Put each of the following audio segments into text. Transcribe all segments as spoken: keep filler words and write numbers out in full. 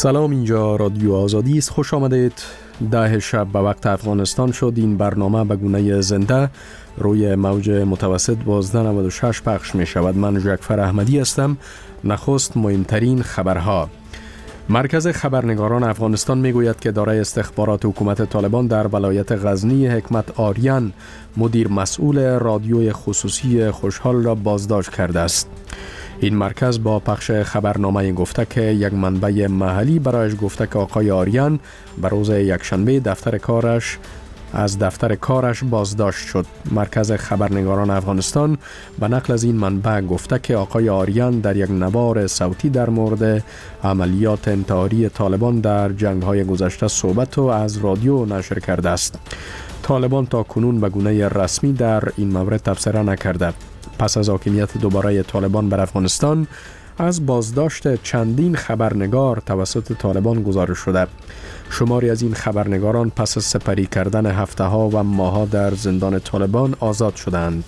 سلام، اینجا رادیو آزادی است. خوش آمدید. ده شب به وقت افغانستان شد. این برنامه به گونه زنده روی موج متوسط دوازده نود و شش پخش می شود. من جعفر احمدی هستم. نخست مهمترین خبرها. مرکز خبرنگاران افغانستان می گوید که اداره استخبارات حکومت طالبان در ولایت غزنی حکمت آریان مدیر مسئول رادیوی خصوصی خوشحال را بازداشت کرده است. این مرکز با پخش خبرنامه گفته که یک منبع محلی برایش گفته که آقای آریان به روز یکشنبه دفتر کارش از دفتر کارش بازداشت شد. مرکز خبرنگاران افغانستان به نقل از این منبع گفته که آقای آریان در یک نوار صوتی در مورد عملیات انتحاری طالبان در جنگ‌های گذشته صحبت و از رادیو نشر کرده است. طالبان تا کنون به گونه رسمی در این مورد تبصره نکرده. پس از حاکمیت دوباره طالبان بر افغانستان، از بازداشت چندین خبرنگار توسط طالبان گزارش شده. شماری از این خبرنگاران پس از سپری کردن هفته ها و ماه ها در زندان طالبان آزاد شدند.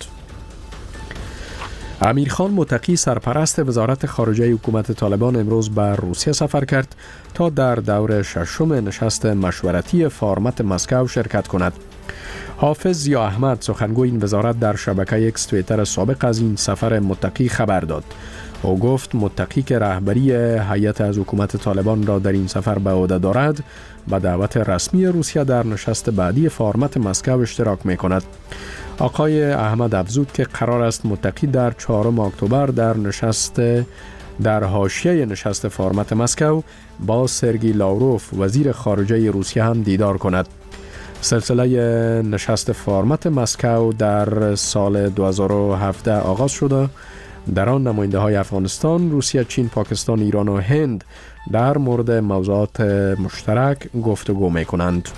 امیر خان متقی سرپرست وزارت خارجه حکومت طالبان امروز به روسیه سفر کرد تا در دور ششم نشست مشورتی فارمت مسکو شرکت کند. حافظ ضیا احمد سخنگوی این وزارت در شبکه اکس توییتر سابق از این سفر متقی خبر داد. او گفت متقی که رهبری هیئت از حکومت طالبان را در این سفر به عهده دارد، به دعوت رسمی روسیه در نشست بعدی فارمت مسکو اشتراک می کند. آقای احمد افزود که قرار است متقی در چهارم اکتبر در نشست در حاشیه نشست فارمت مسکو با سرگئی لاوروف وزیر خارجه روسیه هم دیدار کند. سلسله نشست فارمت مسکو در سال دو هزار و هفده آغاز شده. در آن نماینده های افغانستان، روسیه، چین، پاکستان، ایران و هند در مورد موضوعات مشترک گفتگو می کنند.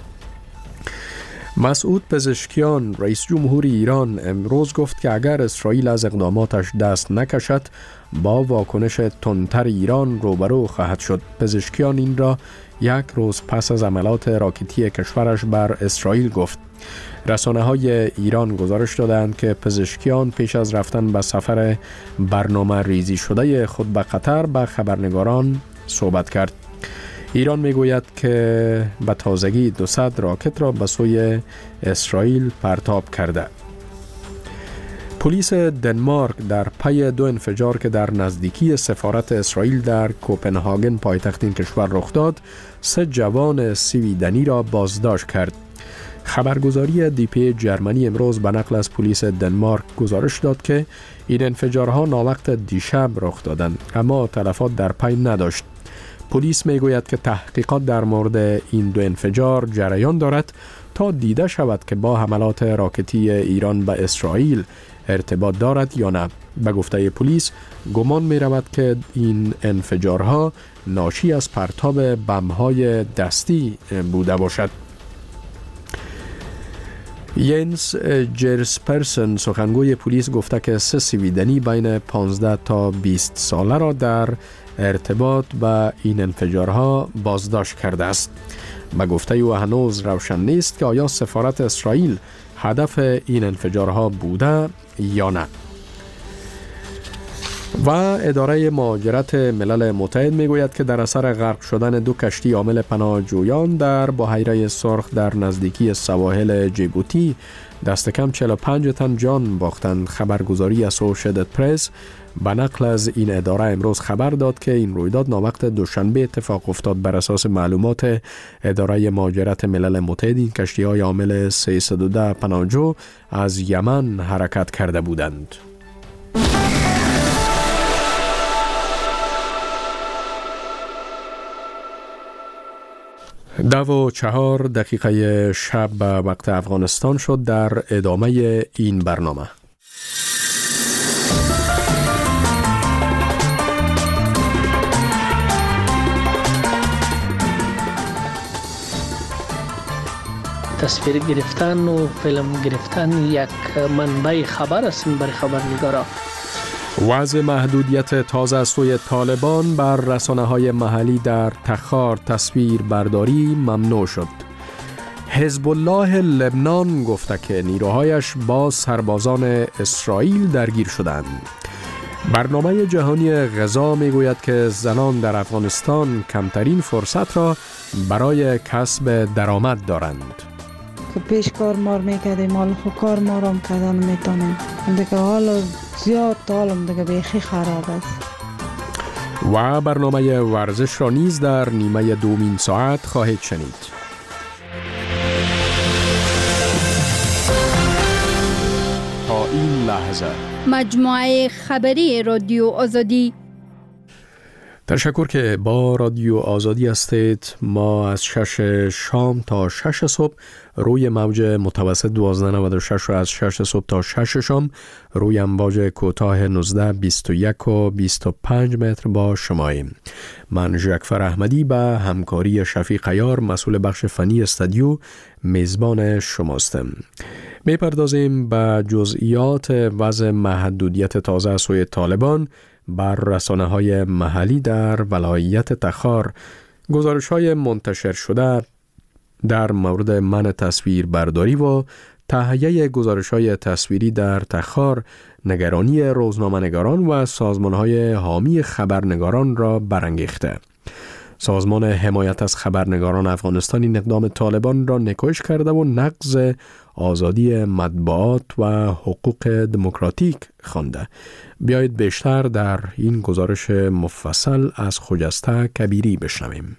مسعود پزشکیان رئیس جمهور ایران امروز گفت که اگر اسرائیل از اقداماتش دست نکشد، با واکنش تندتر ایران روبرو خواهد شد. پزشکیان این را یک روز پس از حملات راکتی کشورش بر اسرائیل گفت. رسانه های ایران گزارش دادند که پزشکیان پیش از رفتن به سفر برنامه ریزی شده خود به قطر با خبرنگاران صحبت کرد. ایران میگوید که به تازگی دویست راکت را به سوی اسرائیل پرتاب کرده. پلیس دنمارک در پی دو انفجار که در نزدیکی سفارت اسرائیل در کوپنهاگن پایتخت این کشور رخ داد، سه جوان سویدنی را بازداشت کرد. خبرگزاری دی پی جرمنی امروز به نقل از پلیس دنمارک گزارش داد که این انفجارها ناوقت دیشب رخ دادند، اما تلفات در پی نداشت. پلیس میگوید که تحقیقات در مورد این دو انفجار جریان دارد تا دیده شود که با حملات راکتی ایران به اسرائیل ارتباط دارد یا نه. به گفته پلیس گمان می رود که این انفجارها ناشی از پرتاب بمب‌های دستی بوده باشد. ینس جرسپرسن سخنگوی پلیس گفته که سه سویدنی بین پانزده تا بیست ساله را در ارتباط با این انفجارها بازداشت کرده است. به گفته او هنوز روشن نیست که آیا سفارت اسرائیل هدف این انفجارها بوده یا نه. و اداره مهاجرت ملل متحد میگوید که در اثر غرق شدن دو کشتی حامل پناهجویان در بحیره سرخ در نزدیکی سواحل جیبوتی دست کم چهل و پنج تن جان باختند. خبرگزاری اسوشییتد پرس به نقل از این اداره امروز خبر داد که این رویداد ناوقت دوشنبه اتفاق افتاد. بر اساس معلومات اداره مهاجرت ملل متحد، این کشتی‌های حامل سیصد و ده پناهجو از یمن حرکت کرده بودند. دو و چهار دقیقه شب به وقت افغانستان شد. در ادامه این برنامه تصویر گرفتن و فیلم گرفتن یک منبع خبر است برای خبرنگارا. وضع محدودیت تازه از سوی طالبان بر رسانه‌های محلی در تخار تصویر برداری ممنوع شد. حزب الله لبنان گفته که نیروهایش با سربازان اسرائیل درگیر شدند. برنامه جهانی غذا می گوید که زنان در افغانستان کمترین فرصت را برای کسب درآمد دارند. که پیش کار مار میکردیم، حال خود کار مارم کردن میتونیم. دیگه حال زیاد حالم دیگه بیخی خراب است. و برنامه ورزش را نیز در نیمه دومین ساعت خواهید شنید. تا این لحظه مجموعه خبری رادیو آزادی. تشکر که با رادیو آزادی هستید. ما از شش شام تا شش صبح روی موج متوسط دوازده نود و شش و از شش صبح تا شش شام روی امواج کوتاه نوزده بیست و یک و بیست و پنج متر با شماییم. من ژکفر احمدی به همکاری شفیق عیار مسئول بخش فنی استودیو میزبان شماستم. میپردازیم به جزئیات وضع محدودیت تازه از سوی طالبان بر رسانه‌های محلی در ولایت تخار، گزارش‌های منتشر شده در مورد منع تصویر برداری و تهیه گزارش‌های تصویری در تخار، نگرانی روزنامه‌نگاران و سازمان‌های حامی خبرنگاران را برانگیخته. سازمان حمایت از خبرنگاران افغانستان این اقدام طالبان را نکوش کرده و نقض آزادی مطبوعات و حقوق دموکراتیک خوانده. بیایید بیشتر در این گزارش مفصل از خجسته کبیری بشنویم.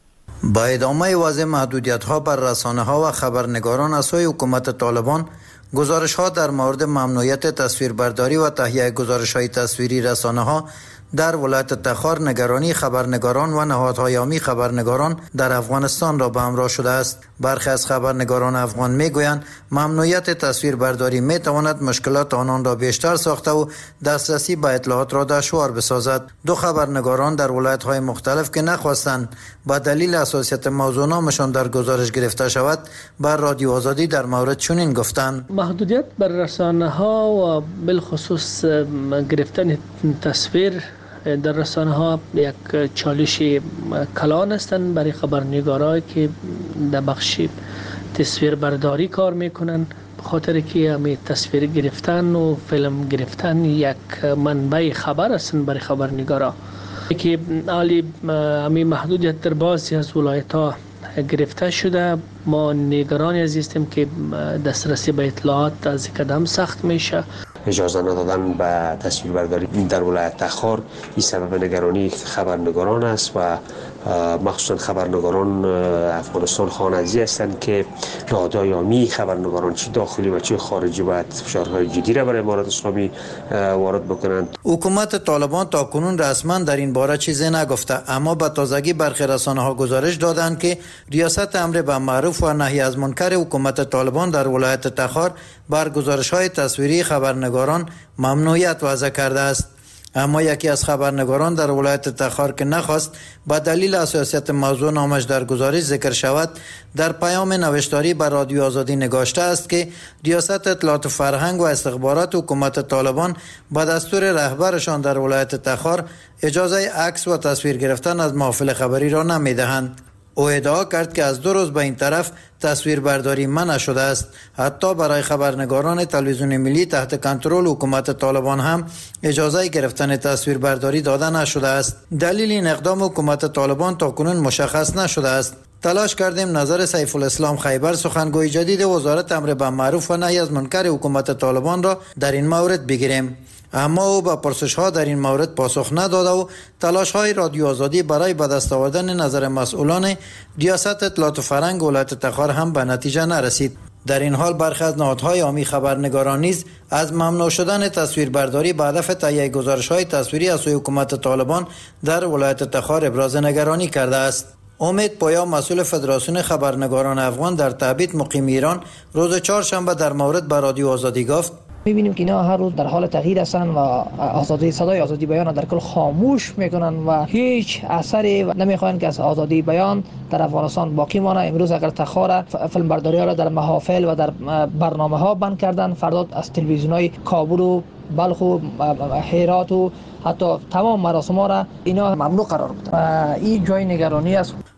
با ادامه وضع محدودیت‌ها بر رسانه‌ها و خبرنگاران از سوی حکومت طالبان، گزارش‌ها در مورد ممنوعیت تصویربرداری و تهیه گزارش‌های تصویری رسانه‌ها در ولایت تخار نگرانی خبرنگاران و نهادهای حامی خبرنگاران در افغانستان را به همراه شده است. برخی از خبرنگاران افغان میگویند ممنوعیت تصویربرداری میتواند مشکلات آنان را بیشتر ساخته و دسترسی به اطلاعات را دشوار بسازد. دو خبرنگاران در ولایت‌های مختلف که نخواستند با دلیل حساسیت موضوع نامشان در گزارش گرفته شود، بر رادیو آزادی در مورد چنین گفتند: محدودیت بر رسانه‌ها و بالخصوص گرفتن تصویر در رسانه ها یک چالش کلان هستند برای خبرنگارایی که در بخش تصویر برداری کار میکنن، به خاطر که همین تصویر گرفتن و فیلم گرفتن یک منبع خبر هستند برای خبرنگارا که حالی همین محدودیت در بعضی از ولایت ها گرفته شده. ما نگرانی هستیم که دسترسی به اطلاعات از قدم سخت میشه. اجازه ندادن به تصویربرداری در ولایت تخار این سبب نگرانی خبرنگاران است و مخصوصا خبرنگاران افغانستان خانزی هستند که نهادهای حامی خبرنگاران چه داخلی و چه خارجی باید فشارهای جدی را برای امارات اسلامی وارد بکنند. حکومت طالبان تا کنون رسما در این باره چیزی نگفته، اما به تازگی برخی رسانه‌ها گزارش دادند که ریاست امر به معروف و نهی از منکر حکومت طالبان در ولایت تخار بر گزارش‌های تصویری خبرنگاران ممنوعیت وضع کرده است. اما یکی از خبرنگاران در ولایت تخار که نخواست با دلیل حساسیت موضوع نامش در گزارش ذکر شود، در پیام نوشتاری بر رادیو آزادی نگاشته است که ریاست اطلاعات فرهنگ و استخبارات حکومت طالبان با دستور رهبرشان در ولایت تخار اجازه عکس و تصویر گرفتن از محافل خبری را نمیدهند. او ادعا کرد که از دو روز به این طرف تصویر برداری منع شده است. حتی برای خبرنگاران تلویزیون ملی تحت کنترل حکومت طالبان هم اجازه گرفتن تصویر برداری داده نشده است. دلیل این اقدام حکومت طالبان تا کنون مشخص نشده است. تلاش کردیم نظر سیف الاسلام خیبر، سخنگوی جدید وزارت امر به معروف و نهی از منکر حکومت طالبان را در این مورد بگیریم، اما او به پرسش ها در این مورد پاسخ نداده و تلاش های رادیو آزادی برای به دست آوردن نظر مسئولان ریاست اطلاعات فرهنگ ولایت تخار هم به نتیجه نرسید. در این حال برخی از نهادهای حامی خبرنگاران نیز از ممنوع شدن تصویربرداری به هدف تهیه گزارش‌های تصویری از سوی حکومت طالبان در ولایت تخار ابراز نگرانی کرده است. امید پویا، مسئول فدراسیون خبرنگاران افغان در تبعید مقیم ایران، روز چهارشنبه در مورد به رادیو آزادی گفت: می‌بینیم که اینا هر روز در حال تغییر هستند و آزادی صدای آزادی بیان در کل خاموش میکنن و هیچ اثری نمیخواهند که از آزادی بیان در افغانستان باقی مانه. امروز اگر تخار فیلم برداری ها را در محافل و در برنامه ها بند کردن، فردا از تلویزیون های کابل و بلخ و هرات و حتی تمام مراسم ها را اینا ممنوع قرار بدن و این جای نگرانی است.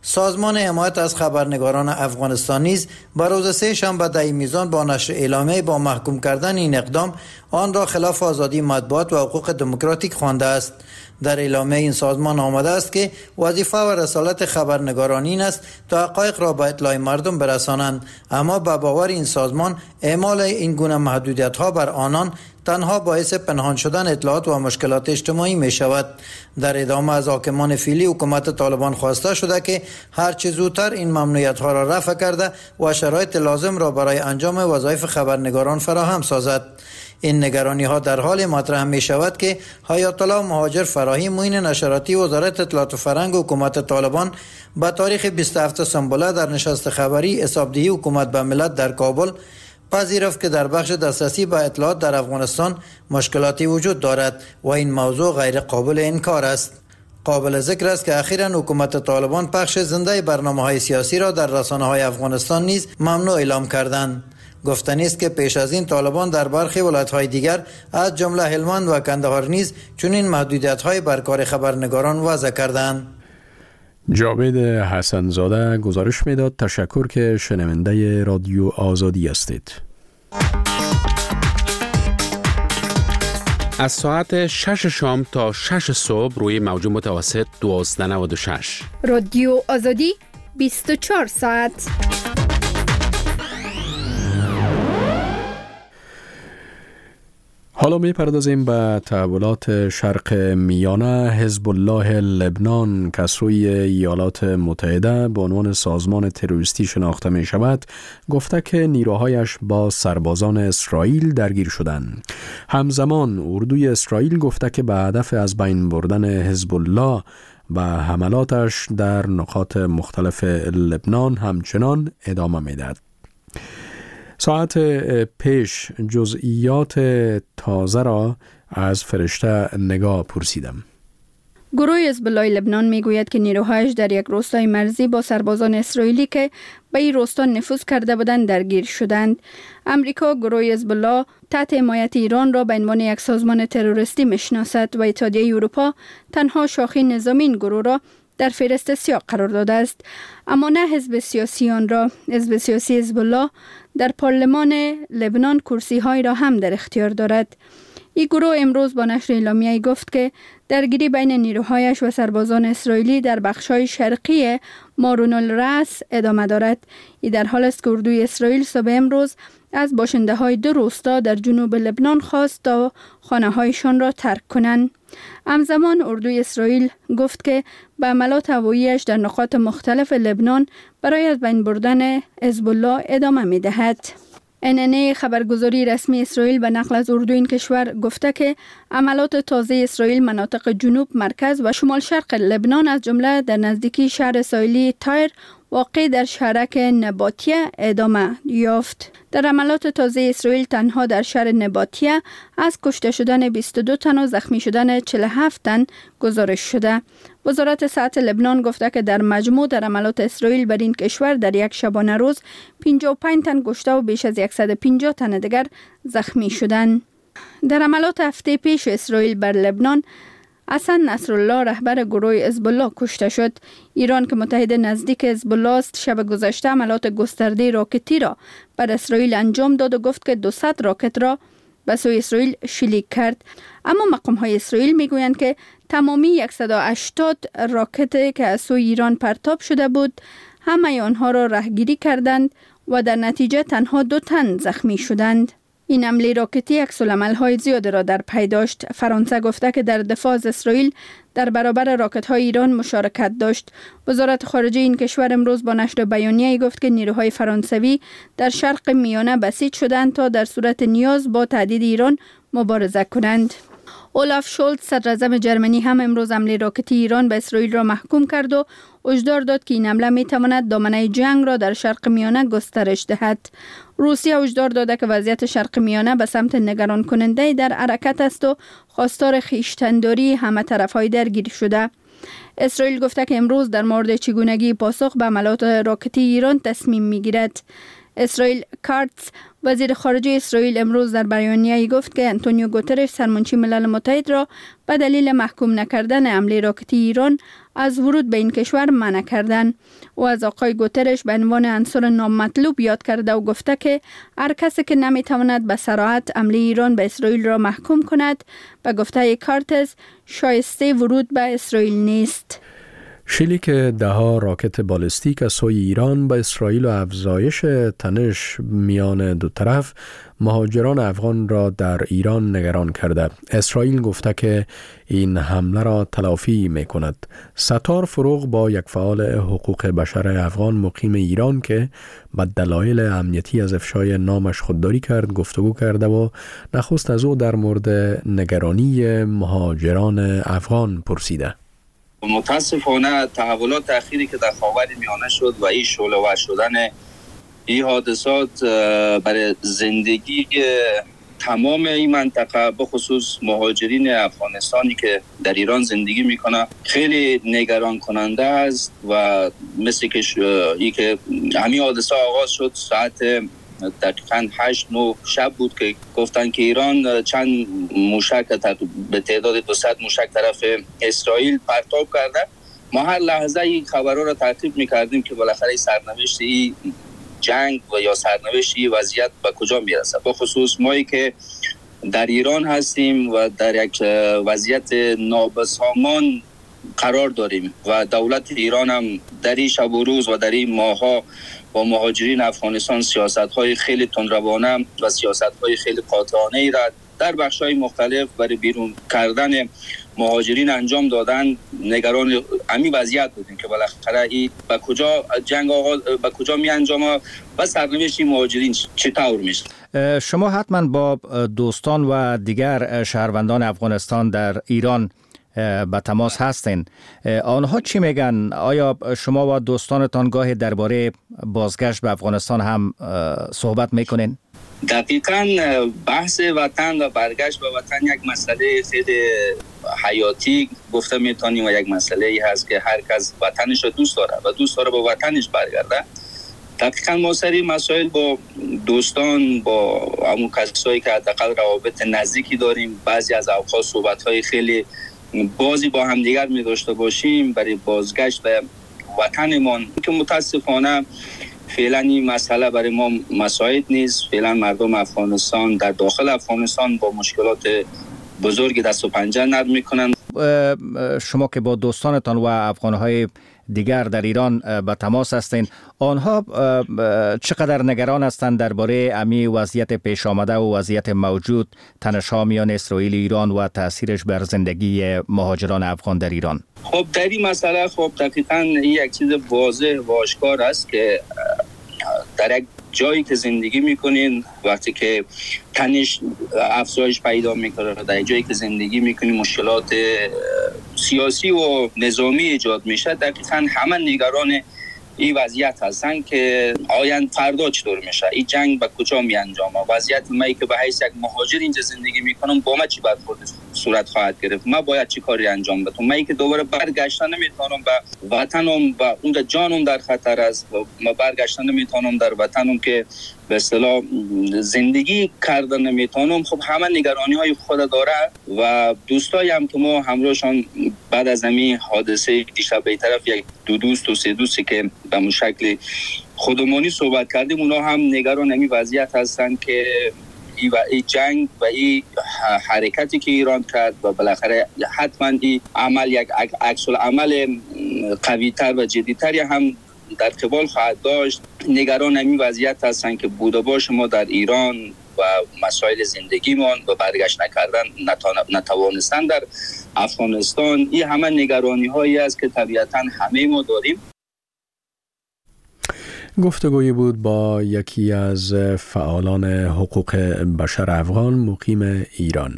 سازمان حمایت از خبرنگاران افغانستان نیز بر روز سه شنبه در این میزان با نشر اعلامیه با محکوم کردن این اقدام آن را خلاف آزادی مطبوعات و حقوق دموکراتیک خوانده است. در اعلامیه این سازمان آمده است که وظیفه و رسالت خبرنگاران این است تا حقایق را به اطلاع مردم برسانند، اما به باور این سازمان اعمال این گونه محدودیت ها بر آنان تنها باعث پنهان شدن اطلاعات و مشکلات اجتماعی می شود. در ادامه از حاکمان فعلی حکومت طالبان خواسته شده که هر چه زودتر این ممنوعیت ها را رفع کرده و شرایط لازم را برای انجام وظایف خبرنگاران فراهم سازد. این نگرانی ها در حال مطرح می شود که حیات الله مهاجر فراهی معین نشراتی وزارت اطلاعات و فرهنگ حکومت طالبان با تاریخ بیست و هفتم سنبله در نشست خبری حسابدهی حکومت به ملت در کابل پذیرفت که در بخش دسترسی به اطلاعات در افغانستان مشکلاتی وجود دارد و این موضوع غیر قابل انکار است. قابل ذکر است که اخیراً حکومت طالبان پخش زنده برنامه‌های سیاسی را در رسانه‌های افغانستان نیز ممنوع اعلام کردند. گفتنی است که پیش از این طالبان در برخی ولایت‌های دیگر از جمله هلمند و کندهار نیز چنین محدودیت‌های بر کار خبرنگاران وضع کردند. جاوید حسنزاده گزارش میداد. تشکر که شنونده رادیو آزادی هستید. از ساعت شش شام تا شش صبح روی موج متوسط دوازده نود و شش. رادیو آزادی بیست و چهار ساعت. حالا می پردازیم به تحولات شرق میانه. حزب الله لبنان که از سوی ایالات متحده به عنوان سازمان تروریستی شناخته می شود گفته که نیروهایش با سربازان اسرائیل درگیر شدند. همزمان اردوی اسرائیل گفته که به هدف از بین بردن حزب الله و حملاتش در نقاط مختلف لبنان همچنان ادامه می دهد. ساعت پیش جزئیات تازه را از فرشته نگاه پرسیدم. گروه حزب الله لبنان میگوید که نیروهایش در یک روستای مرزی با سربازان اسرائیلی که به این روستا نفوذ کرده بودند درگیر شدند. امریکا گروه حزب الله تحت حمایت ایران را به عنوان یک سازمان تروریستی میشناسد و اتحادیه اروپا تنها شاخه نظامی این گروه را در فهرست سیاه قرار داده است، اما نه حزب سیاسی آن را. حزب سیاسی حزب الله در پارلمان لبنان کرسی های را هم در اختیار دارد. این گروه امروز با نشر اعلامیه‌ای گفت که درگیری بین نیروهایش و سربازان اسرائیلی در بخش‌های شرقی مارون الرأس ادامه دارد. این در حال است که اردوی اسرائیل صبح امروز از باشنده های دو روستا در جنوب لبنان خواست تا خانه هایشان را ترک کنند. همزمان اردوی اسرائیل گفت که به حملات هوایی‌اش در نقاط مختلف لبنان برای از بین بردن حزب الله ادامه می دهد. ان ان ای خبرگزاری رسمی اسرائیل به نقل از اردوی این کشور گفته که عملات تازه اسرائیل مناطق جنوب، مرکز و شمال شرق لبنان از جمله در نزدیکی شهر ساحلی تایر واقع در شهرک نباتیه ادامه یافت. در عملات تازه اسرائیل تنها در شهر نباتیه از کشته شدن بیست و دو تن و زخمی شدن چهل و هفت تن گزارش شده. وزارت صحت لبنان گفته که در مجموع در عملات اسرائیل بر این کشور در یک شبانه روز پنجاه و پنج تن کشته و بیش از صد و پنجاه تن دیگر زخمی شدند. در عملات هفته پیش اسرائیل بر لبنان حسن نصرالله رهبر گروه حزب الله کشته شد. ایران که متحد نزدیک حزب الله است شب گذشته عملات گسترده راکتی را بر اسرائیل انجام داد و گفت که دویست راکت را به سوی اسرائیل شلیک کرد. اما مقام های اسرائیل میگویند که تمامی صد و هشتاد راکت که از سوی ایران پرتاب شده بود همه آنها را رهگیری کردند و در نتیجه تنها دو تن زخمی شدند. این حمله راکتی عکس‌العمل‌های زیاد را در پی داشت. فرانسه گفته که در دفاع از اسرائیل در برابر راکت‌های ایران مشارکت داشت. وزارت خارجه این کشور امروز با نشر بیانیه‌ای گفت که نیروهای فرانسوی در شرق میانه بسیج شدند تا در صورت نیاز با تهدید ایران مبارزه کنند. اولاف شولز صدراعظم جرمنی هم امروز حمله راکتی ایران به اسرائیل را محکوم کرد و هشدار داد که این حمله می‌تواند دامنه جنگ را در شرق میانه گسترش دهد. روسیه هشدار داده که وضعیت شرق میانه به سمت نگران کننده در حرکت است و خواستار خویشتن‌داری همه طرف‌های درگیر شده. اسرائیل گفته که امروز در مورد چگونگی پاسخ به حملات راکتی ایران تصمیم می‌گیرد. اسرائیل کارتز وزیر خارجه اسرائیل امروز در بیانیه‌ای گفت که آنتونیو گوترش سرمنشی ملل متحد را به دلیل محکوم نکردن حمله راکتی ایران از ورود به این کشور منع کردند. او از آقای گوترش به عنوان عنصر نامطلوب یاد کرده و گفته که هر کسی که نمیتواند به صراحت حمله ایران به اسرائیل را محکوم کند، به گفته کارتز شایسته ورود به اسرائیل نیست. شلیک ده‌ها راکت بالستیک از سوی ایران به اسرائیل و افزایش تنش میان دو طرف مهاجران افغان را در ایران نگران کرده. اسرائیل گفته که این حمله را تلافی می کند. ستار فروغ با یک فعال حقوق بشر افغان مقیم ایران که به دلایل امنیتی از افشای نامش خودداری کرد گفتگو کرده و نخست از او در مورد نگرانی مهاجران افغان پرسیده. متاسفانه تحولات اخیری که در خاورمیانه شد و این شعله‌ور شدن این حادثات برای زندگی تمام این منطقه به خصوص مهاجرین افغانستانی که در ایران زندگی میکنه خیلی نگران کننده است و مثل که ای که همین حادثه آغاز شد ساعت دقیقاً هشت نه شب بود که گفتن که ایران چند موشک به تعداد دویست موشک طرف اسرائیل پرتاب کرده. ما هر لحظه این خبرها را تعقیب میکردیم که بالاخره سرنوشت این جنگ و یا سرنوشت این وضعیت به کجا میرسه. به خصوص مایی که در ایران هستیم و در یک وضعیت نابسامان قرار داریم و دولت ایران هم در این شب و روز و در این ماها با مهاجرین افغانستان سیاست‌های خیلی تندروانه و سیاست‌های خیلی قاطعانه ای را در بخش‌های مختلف برای بیرون کردن مهاجرین انجام دادن. نگران همین وضعیت بودیم که بالاخره این به کجا جنگ آغاز به کجا می انجامه و سرنوشت مهاجرین چطور میشه. شما حتما با دوستان و دیگر شهروندان افغانستان در ایران به تماس هستین. آنها چی میگن؟ آیا شما و دوستانتان گاهی درباره بازگشت به افغانستان هم صحبت میکنین؟ دقیقاً بحث وطن و برگشت به وطن یک مسئله خیلی حیاتی گفته میتونیم و یک مسئله ای هست که هر کس وطنش رو دوست داره و دوست داره به وطنش برگرده. دقیقاً ما سری مسائل با دوستان با همون کسایی که حداقل روابط نزدیکی داریم بعضی از اوقات صحبت‌های خیلی بازی با هم دیگر می داشته باشیم برای بازگشت به وطنمان که متاسفانه فعلا این مسئله برای ما مساعد نیست. فعلا مردم افغانستان در داخل افغانستان با مشکلات بزرگی دست و پنجه نرم میکنن. شما که با دوستانتان و افغانهای دیگر در ایران به تماس هستین، آنها چقدر نگران هستند درباره امی وضعیت پیش آمده و وضعیت موجود تنش‌ها میان اسرائیل و ایران و تاثیرش بر زندگی مهاجران افغان در ایران؟ خب در این مسئله خب دقیقاً یک چیز واضح و آشکار است که در یک جایی که زندگی میکنین وقتی که تنش افزایش پیدا میکنه در جایی که زندگی میکنین مشکلات سیاسی و نظامی ایجاد میشه، دقیقاً همه نگران این وضعیت هستن که آیند فردا چطور میشه، این جنگ به کجا می انجامه، وضعیت من که به حیث یک مهاجر اینجا زندگی میکنم با من چی برخورد صورت خواهد گرفت، من باید چی کاری انجام بدم، من که دوباره برگشتن نمیتونم به وطنم و اونجا جانم در خطر است، من برگشتن نمیتونم در وطنم که به اصطلاح زندگی کردن نمیتونم. خب همه نگرانی های خود داره و دوستایی هم که ما همراهشان بعد از همین حادثه دیشب به طرف یک دو دوست و سه دوستی که به اون شکل خودمانی صحبت کردیم اونا هم نگران همین وضعیت هستن که ای و ای جنگ و ای حرکتی که ایران کرد و بالاخره حتما ای عمل یک عکس العمل قوی‌تر و جدی‌تری هم در قبال خواهد داشت. نگران همین وضعیت هستن که بود و باش ما در ایران و مسائل زندگیمان و برگشت نکردن نتوانستن در افغانستان، این همه نگرانی هایی است که طبیعتا همه ما داریم. گفتگویی بود با یکی از فعالان حقوق بشر افغان مقیم ایران.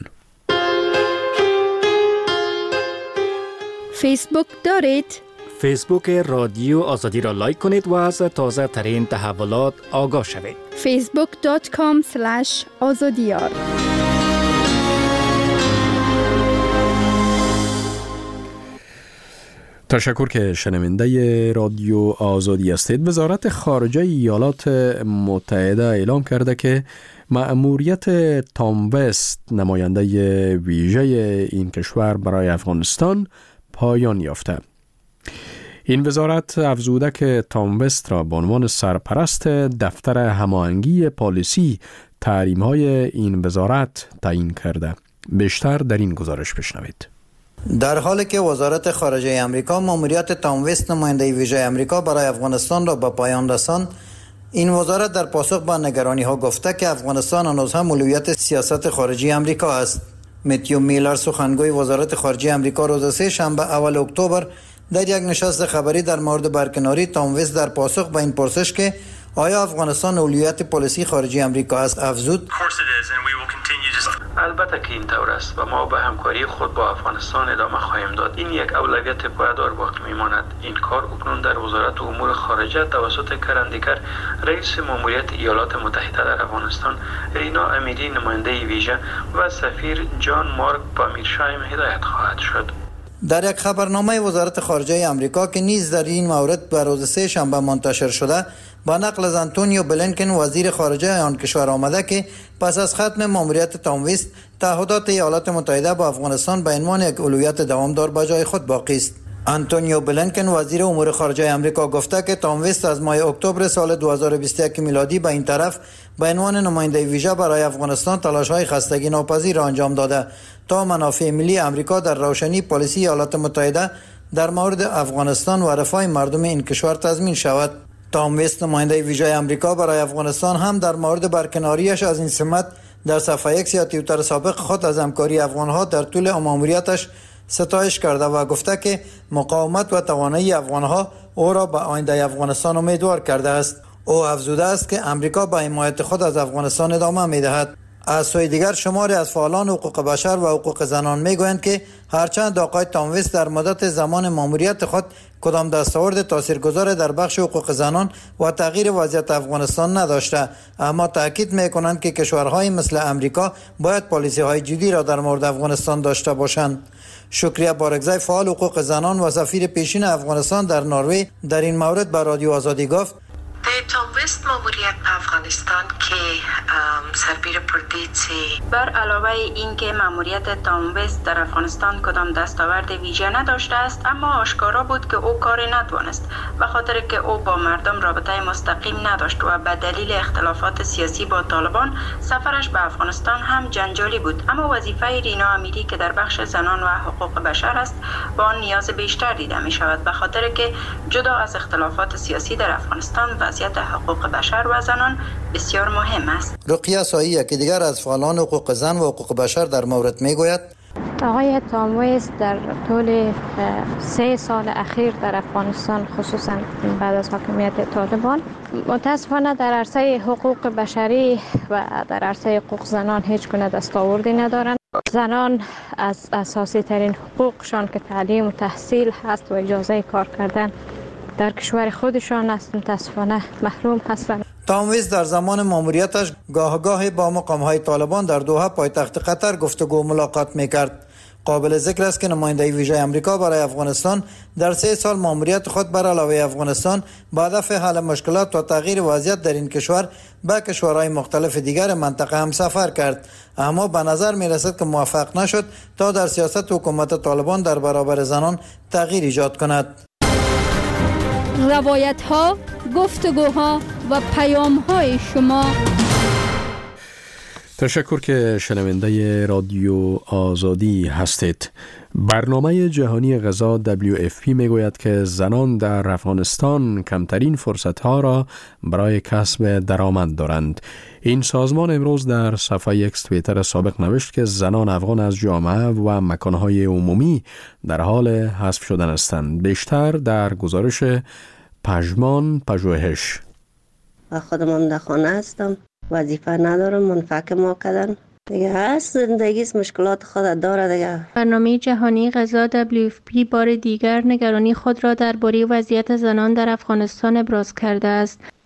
فیسبوک دارید؟ فیسبوک رادیو آزادی را لایک کنید و از تازه ترین تحولات آگاه شوید. فیسبوک دات کام اسلش آزادیار. تشکر که شنونده رادیو آزادی هستید. وزارت خارجه ایالات متحده اعلام کرده که مأموریت تام وست نماینده ویژه این کشور برای افغانستان پایان یافته. این وزارت افزوده که تام وست را به عنوان سرپرست دفتر هماهنگی پالیسی تحریم‌های این وزارت تعیین کرده. بیشتر در این گزارش بشنوید. در حالی که وزارت خارجه امریکا مأموریت تام وست نماینده ویژه امریکا برای افغانستان را به پایان رساند، این وزارت در پاسخ به نگرانی ها گفته که افغانستان هنوز هم اولویت سیاست خارجی امریکا است. متیو میلر سخنگوی وزارت خارجه امریکا روز سه شنبه اول اکتبر در یک نشست خبری در مورد برکناری تام وست در پاسخ به این پرسش که آیا افغانستان اولویت پالیسی خارجی امریکا است افزود: البته که این طور است و ما به همکاری خود با افغانستان ادامه خواهیم داد. این یک اولویت پایدار باقی میماند. این کار اکنون در وزارت امور خارجه توسط کرندیکر رئیس ماموریت ایالات متحده در افغانستان رینا امیری نماینده ویژه و سفیر جان مارک با میرشایم هدایت خواهد شد. در یک خبرنامه وزارت خارجه امریکا که نیز در این مورد به روز سه شنبه منتشر شده، با نقل از آنتونیو بلینکن وزیر خارجه آن کشور آمده که پس از ختم مأموریت تام وست تعهدات ایالات متحده با افغانستان به عنوان یک اولویت دوامدار به جای خود باقی است. آنتونیو بلینکن وزیر امور خارجه امریکا گفته که تام وست از ماه اکتبر سال دو هزار و بیست و یک میلادی به این طرف به عنوان نماینده ویژه برای افغانستان تلاش‌های خستگی ناپذیر را انجام داده تا منافع ملی امریکا در روشنی پالیسی ایالات متحده در مورد افغانستان و رفاه مردم این کشور تضمین شود. تام وست نماینده ویژه امریکا برای افغانستان هم در مورد برکناریش از این سمت در صفحه ایکس یا توییتر سابق خود از همکاری افغانها در طول مأموریتش ستایش کرده و گفته که مقاومت و توانایی افغانها او را به آینده افغانستان امیدوار کرده است. او افزوده است که امریکا به حمایت خود از افغانستان ادامه می‌دهد. از سوی دیگر شماری از فعالان حقوق بشر و حقوق زنان میگویند که هرچند آقای تام وست در مدت زمان مأموریت خود کدام دستاورد تاثیرگذار در بخش حقوق زنان و تغییر وضعیت افغانستان نداشته، اما تاکید میکنند که کشورهای مثل امریکا باید پالیسی‌های جدی را در مورد افغانستان داشته باشند. شکریه بارگزای فعال حقوق زنان و سفیر پیشین افغانستان در نروژ در این مورد به رادیو آزادی گفت: تام وست ماموریت افغانستان که سربیر پردیچی بر علاوه اینکه ماموریت تام وست در افغانستان کدام دستاورد ویژه نداشته است، اما آشکارا بود که او کاری نتوانست به خاطر که او با مردم رابطه مستقیم نداشت و به دلیل اختلافات سیاسی با طالبان سفرش به افغانستان هم جنجالی بود. اما وظیفه رینا امیری که در بخش زنان و حقوق بشر است با آن نیاز بیشتر دیده می شود به خاطر که جدا از اختلافات سیاسی در افغانستان وضعیت حقوق بشر و زنان بسیار مهم است. رقیه سایی که دیگر از فعالان حقوق زن و حقوق بشر در مورد میگوید: آقای تام وست در طول سه سال اخیر در افغانستان خصوصا بعد از حاکمیت طالبان متاسفانه در عرصه حقوق بشری و در عرصه حقوق زنان هیچ گونه دستاوردی ندارند. زنان از اساسی ترین حقوقشان که تعلیم و تحصیل هست و اجازه کار کردن در کشور خودشان است متاسفانه محروم هستند. تام وست در زمان ماموریتش گاه گاه با مقام‌های طالبان در دوحه پایتخت قطر گفتگو و ملاقات می‌کرد. قابل ذکر است که نماینده ویژه امریکا برای افغانستان در سه سال ماموریت خود بر علاوه افغانستان با هدف حل مشکلات و تغییر وضعیت در این کشور به کشورهای مختلف دیگر منطقه هم سفر کرد، اما به نظر می رسد که موفق نشد تا در سیاست حکومت طالبان در برابر زنان تغییر ایجاد کند. روایت ها، گفتگوها و پیام های شما. تشکر که شنونده رادیو آزادی هستید. برنامه جهانی غذا دبلیو اف پی میگوید که زنان در افغانستان کمترین فرصتها را برای کسب درآمد دارند. این سازمان امروز در صفحه یک توییتر سابق نوشت که زنان افغان از جامعه و مکانهای عمومی در حال حذف شدن هستند. بیشتر در گزارش پژمان پژوهش. خودم در خانه هستم، وظیفه ندارم، منفک ما کردن دیگه هست، زندگی مشکلات خود داره دیگه. برنامه جهانی غذا دبلیو اف پی بار دیگر نگرانی خود را درباره وضعیت زنان در افغانستان ابراز کرده است.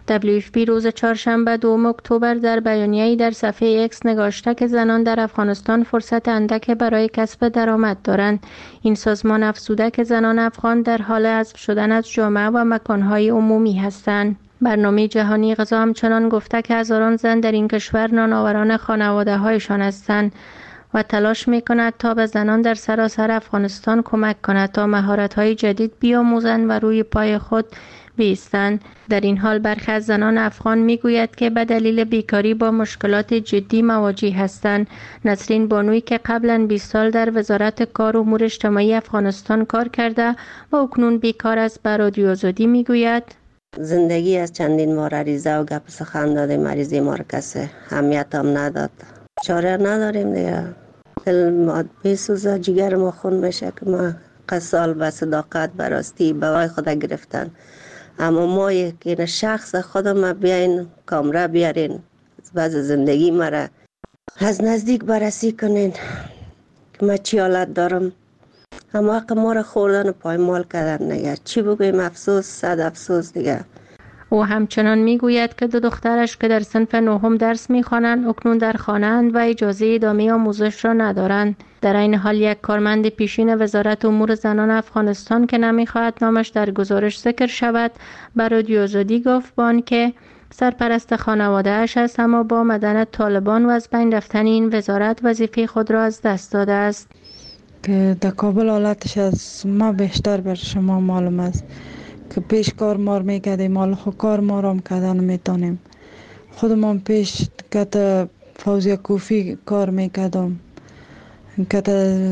دبلیو اف پی روز چهارشنبه دوم اکتبر در بیانیه‌ای در صفحه اکس نگاشته که زنان در افغانستان فرصت اندک برای کسب درآمد دارند. این سازمان افزوده که زنان افغان در حال حذف شدن از جامعه و مکان‌های عمومی هستند. برنامه جهانی غذا همچنان گفته که هزاران زن در این کشور نانآوران خانواده‌هایشان هستند و تلاش می‌کند تا به زنان در سراسر افغانستان کمک کند تا مهارت‌های جدید بیاموزند و روی پای خود بیستند. در این حال برخی از زنان افغان میگوید که به دلیل بیکاری با مشکلات جدی مواجه هستند. نسرین بانوی که قبلا بیست سال در وزارت کار و امور اجتماعی افغانستان کار کرده و اکنون بیکار است به رادیو آزادی میگوید زندگی از چندین بار عریضه و گپ سخن داده مریضی ما را کسی اهمیت هم نداد. چاره نداریم دیگه. دل ما بیسوزه، جگر ما خون میشه که ما قصال به صداقت براستی بوای خود گرفتن. اما ما یک شخص خودم بیاین کامره بیارین باز زندگی مرا از نزدیک بررسی کنین که من چی حالت دارم. اما حق ما را خوردن و پایمال کردن دیگه. چی بگویم؟ افسوس، صد افسوس دیگه. او همچنان میگوید که دو دخترش که در صنف نهم درس میخوانند اکنون در خانه اند و اجازه ادامه آموزش را ندارند. در این حال یک کارمند پیشین وزارت امور زنان افغانستان که نمیخواهد نامش در گزارش ذکر شود به رادیو آزادی گفت با آنکه سرپرست خانواده اش است اما با آمدن طالبان و از بین رفتن این وزارت وظیفه خود را از دست داده است. که در کابل حالتش از ما بیشتر بر شما معلوم است که پیش کار مار میکردیم، مال خود کار ما را هم کردن میتونیم. خودمان پیش کت فوزی کوفی کار میکردم، کت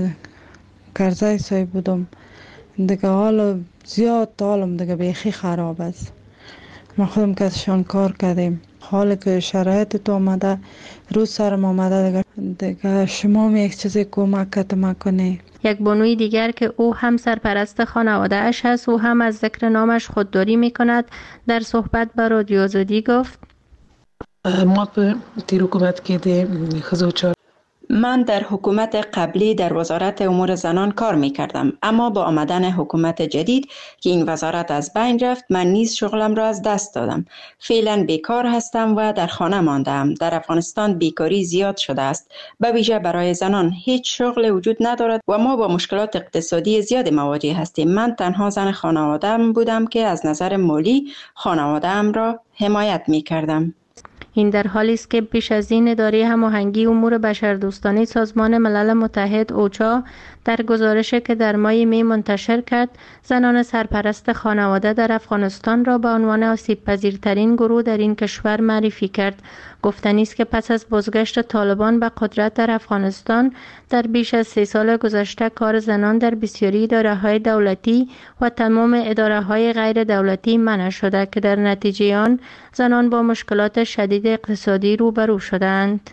کرزای صاحب بودم دیگه. حالا زیاد حالم دیگه بیخی خراب است. ما خودم کتشان کار کردیم، حالا که شرایط تو آمده روز سرم آمده دیگه, دیگه شما می یک چیزی کمک کت مکنی. یک بانوی دیگر که او هم سرپرست خانواده اش هست و هم از ذکر نامش خودداری می کند در صحبت با رادیو آزادی گفت ما به تیر حکومت که ده خزوچار من در حکومت قبلی در وزارت امور زنان کار می کردم، اما با آمدن حکومت جدید که این وزارت از بین رفت من نیز شغلم را از دست دادم. فعلا بیکار هستم و در خانه ماندم. در افغانستان بیکاری زیاد شده است، به ویژه برای زنان هیچ شغل وجود ندارد و ما با مشکلات اقتصادی زیاد مواجه هستیم. من تنها زن خانواده‌ام بودم که از نظر مالی خانواده‌ام را حمایت می کردم. این در حالی است که پیش از این اداره هماهنگی امور بشردوستانه سازمان ملل متحد اوچا در گزارشی که در ماه می منتشر کرد زنان سرپرست خانواده در افغانستان را به عنوان آسیب پذیرترین گروه در این کشور معرفی کرد. گفتنی است که پس از بازگشت طالبان به قدرت در افغانستان در بیش از سه سال گذشته کار زنان در بسیاری اداره‌های دولتی و تمام اداره‌های غیر دولتی منع شده که در نتیجه آن زنان با مشکلات شدید اقتصادی روبرو شدند.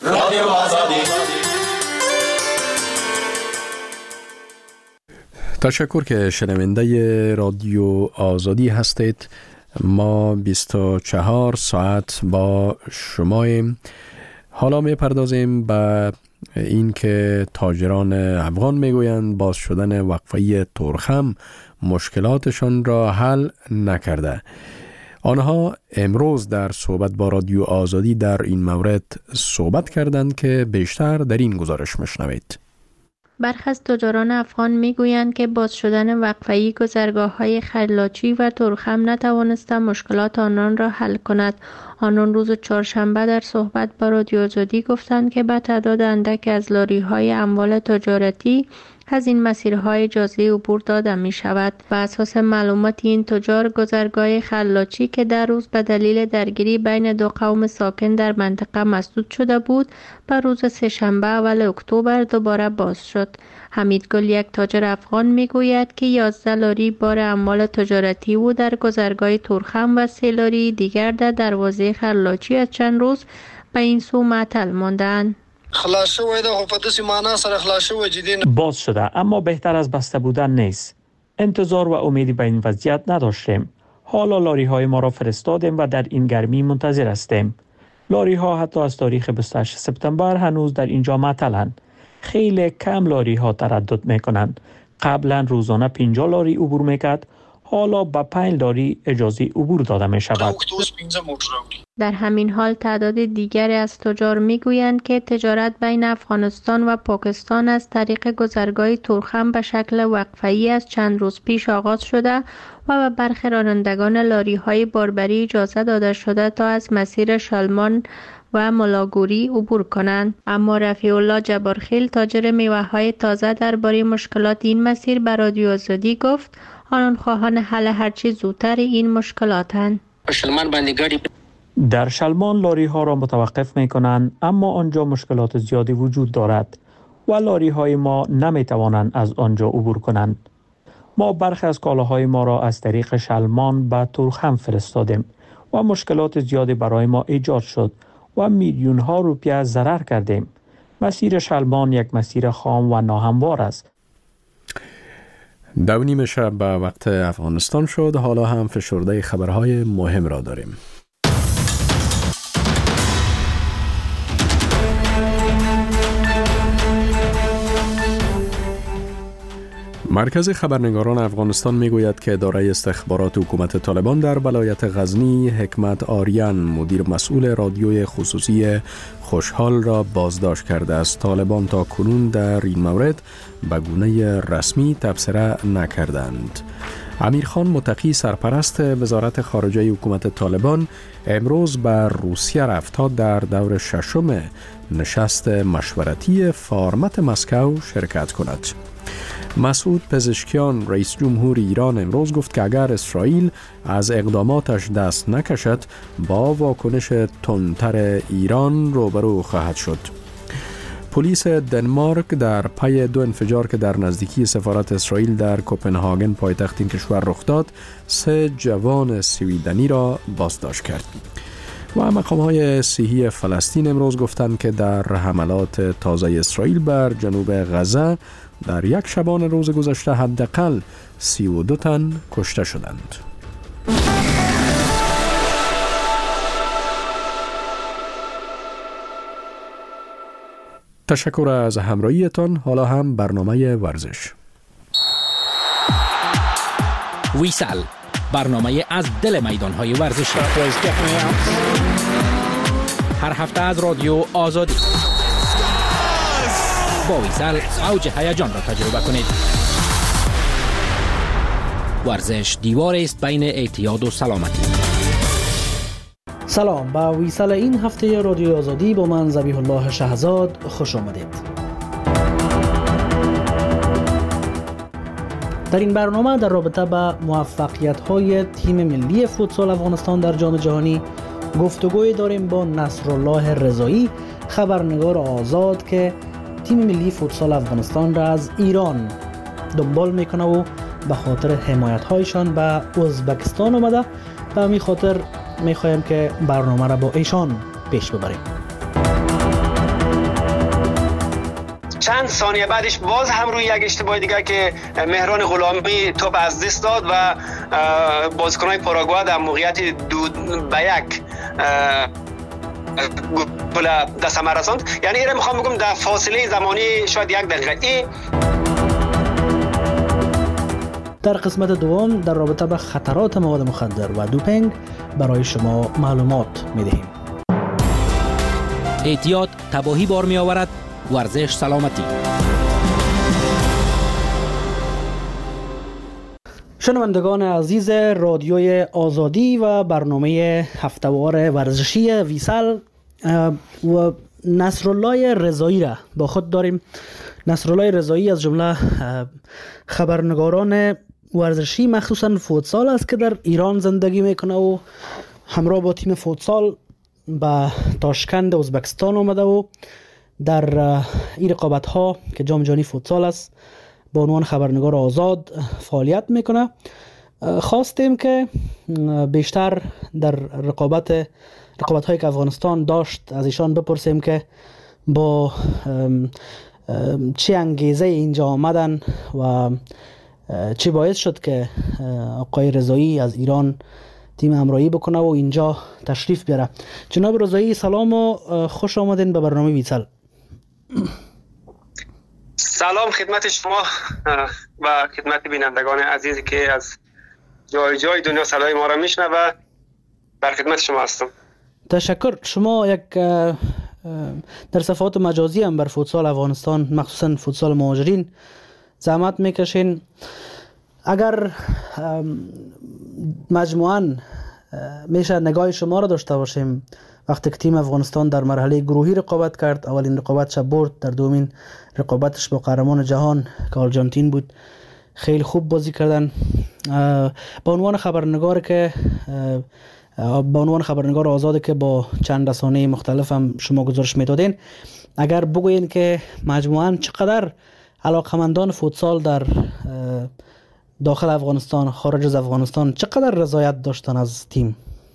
تشکر که شنونده رادیو آزادی هستید. ما بیست و چهار ساعت با شماییم. حالا می پردازیم به این که تاجران افغان میگویند باز شدن وقفه تورخم مشکلاتشان را حل نکرده. آنها امروز در صحبت با رادیو آزادی در این مورد صحبت کردند که بیشتر در این گزارش مشنوید. برخی از تجاران افغان میگویند که باز شدن وقفه‌ای گذرگاه‌های خلاچی و تورخم نتوانست مشکلات آنان را حل کند. آنان روز چهارشنبه در صحبت با رادیو آزادی گفتند که به تعداد اندک از لاری‌های اموال تجارتی از این مسیرهای اجازه عبور داده می شود. بر اساس معلومات این تجار گذرگاه خلاچی که در روز به دلیل درگیری بین دو قوم ساکن در منطقه مسدود شده بود بر روز سه‌شنبه اول اکتبر دوباره باز شد. حمید گل یک تاجر افغان می گوید که یازده لاری بار اموال تجارتی او در گذرگاه تورخم و سه لاری دیگر در دروازه خلاچی از چند روز به این سو معطل ماندند. خلاص شوی ده خو په داسې معنا سره خلاص شوی جدی باز شده اما بهتر از بسته بودن نیست. انتظار و امیدی به این وضعیت نداشتیم. حالا لاری های ما را فرستادیم و در این گرمی منتظر هستیم. لاری ها حتی از تاریخ بیست و هشت سپتامبر هنوز در اینجا معطلند. خیلی کم لاری ها تردد میکنند. قبلا روزانه پنجاه لاری عبور میکرد، حالا به پنج لاری اجازه عبور داده می شود. در همین حال تعداد دیگری از تجار میگویند که تجارت بین افغانستان و پاکستان از طریق گذرگاه تورخم به شکل وقفه‌ای از چند روز پیش آغاز شده و به برخی رانندگان لاری‌های باربری اجازه داده شده تا از مسیر شلمان و ملاگوری عبور کنند. اما رفیع الله جبارخیل تاجر میوه‌های تازه درباره مشکلات این مسیر به رادیو آزادی گفت آنان خواهان حل هرچی زودتر این مشکلاتند. شلمان بندگاری در شلمان لاری ها را متوقف می کنند، اما آنجا مشکلات زیادی وجود دارد و لاری های ما نمی توانند از آنجا عبور کنند. ما برخی از کالاهای ما را از طریق شلمان به تورخم فرستادیم و مشکلات زیادی برای ما ایجاد شد و میلیون ها روپیه ضرر کردیم. مسیر شلمان یک مسیر خام و ناهموار است. دو نیم شب به وقت افغانستان شد. حالا هم فشرده خبرهای مهم را داریم. مرکز خبرنگاران افغانستان میگوید که اداره استخبارات حکومت طالبان در ولایت غزنی حکمت آریان مدیر مسئول رادیوی خصوصی خوشحال را بازداشت کرده است. طالبان تا کنون در این مورد به گونه رسمی تبصره نکردند. امیرخان متقی سرپرست وزارت خارجه حکومت طالبان امروز به روسیه رفت تا در دور ششم نشست مشورتی فارمت مسکو شرکت کند. مسعود پزشکیان رئیس جمهور ایران امروز گفت که اگر اسرائیل از اقداماتش دست نکشد با واکنش تندتر ایران روبرو خواهد شد. پلیس دنمارک در پی دو انفجار که در نزدیکی سفارت اسرائیل در کوپنهاگن پایتخت این کشور رخ داد، سه جوان سویدنی را بازداشت کرد. و مقام‌های صحی فلسطین امروز گفتند که در حملات تازه اسرائیل بر جنوب غزه در یک شبانه روز گذشته حداقل سی و دو تن کشته شدند. تشکر از همراهیتان. حالا هم برنامه ورزش. ویسال، برنامه از دل میدان‌های ورزشی. هر هفته از رادیو آزادی. با ویسال اوج هیجان را تجربه کنید. ورزش دیوار است بین اعتیاد و سلامتی. سلام، با ویسال این هفته رادیو آزادی با من ذبیح الله شهزاد خوش آمدید. در این برنامه در رابطه با موفقیت‌های تیم ملی فوتسال افغانستان در جام جهانی گفتگوی داریم با نصرالله رضایی، خبرنگار آزاد که تیم ملی فوتسال افغانستان را از ایران دنبال میکنه و به خاطر حمایت‌هایشان به ازبکستان آمده و می خاطر میخوایم که برنامه را با ایشان پیش ببریم. چند ثانیه بعدش باز هم روی یک اشتباه دیگه که مهران غلامی توپ از دست داد و بازیکن‌های پاراگوئه در موقعیت دو به یک گل دست ثمر رساند. یعنی اینا میخوام بگم در فاصله زمانی شاید یک دقیقه ای. در قسمت دوم در رابطه با خطرات مواد مخدر و دوپینگ برای شما معلومات میدهیم. اعتیاد تباهی بار می آورد، ورزش سلامتی. شنوندگان عزیز رادیوی آزادی و برنامه هفته‌وار ورزشی ویسال و نصرالله رضایی را با خود داریم. نصرالله رضایی از جمله خبرنگاران ورزشی مخصوصا فوتسال است که در ایران زندگی میکنه و همراه با تیم فوتسال به تاشکند ازبکستان آمده و در این رقابت ها که جام جهانی فوتسال است با عنوان خبرنگار آزاد فعالیت میکنه. خواستیم که بیشتر در رقابت رقابت هایی که افغانستان داشت از ایشان بپرسیم که با چه انگیزه اینجا آمدن و چه باعث شد که آقای رضایی از ایران تیم همراهی بکنه و اینجا تشریف بیاره. جناب رضایی سلام و خوش آمدین به برنامه ویسال. سلام خدمت شما و خدمت بینندگان عزیزی که از جای جای دنیا صدای ما را میشنوه. در خدمت شما هستم. تشکر. شما یک در صفحات مجازی هم بر فوتسال افغانستان، مخصوصا فوتسال مهاجرین، زحمت میکشین. اگر مجموعاً میشه نگاه شما را داشته باشیم وقتی که تیم افغانستان در مرحله گروهی رقابت کرد، اولین رقابتش برد، در دومین رقابتش با قهرمان جهان که آرژانتین بود خیلی خوب بازی کردن. به عنوان خبرنگار که به عنوان خبرنگار آزاد که با چند رسانه مختلف هم شما گزارش میدادین، اگر بگوین که مجموعاً چقدر علاقمندان فوتسال در داخل افغانستان، خارج از افغانستان چقدر رضایت داشتن از تیم؟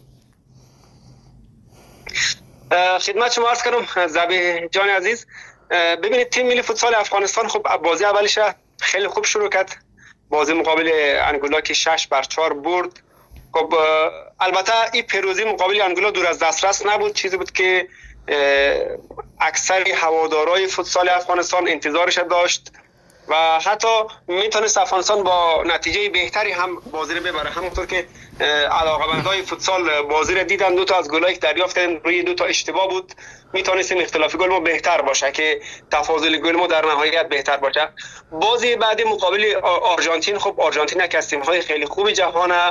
خدمت شما عرض کنم زبی جان عزیز. ببینید تیم ملی فوتسال افغانستان خب بازی اولش خیلی خوب شروع کرد، بازی مقابل انگولا که شش بر چهار برد. خب البته این پیروزی مقابل انگولا دور از دسترس نبود، چیزی بود که اکثر هوادارهای فوتسال افغانستان انتظارش داشت و حتی میتونست افغانستان با نتیجه بهتری هم بازی رو ببره. همونطور که علاقه‌مندای فوتسال بازی رو دیدن، دو تا از گلایی که دریافت کردن روی دو تا اشتباه بود، میتونستیم اختلاف گل ما بهتر باشه که تفاضل گل ما در نهایت بهتر باشه. بازی بعدی مقابل آرژانتین، خب آرژانتین که از تیم‌های خیلی خوب جهانه،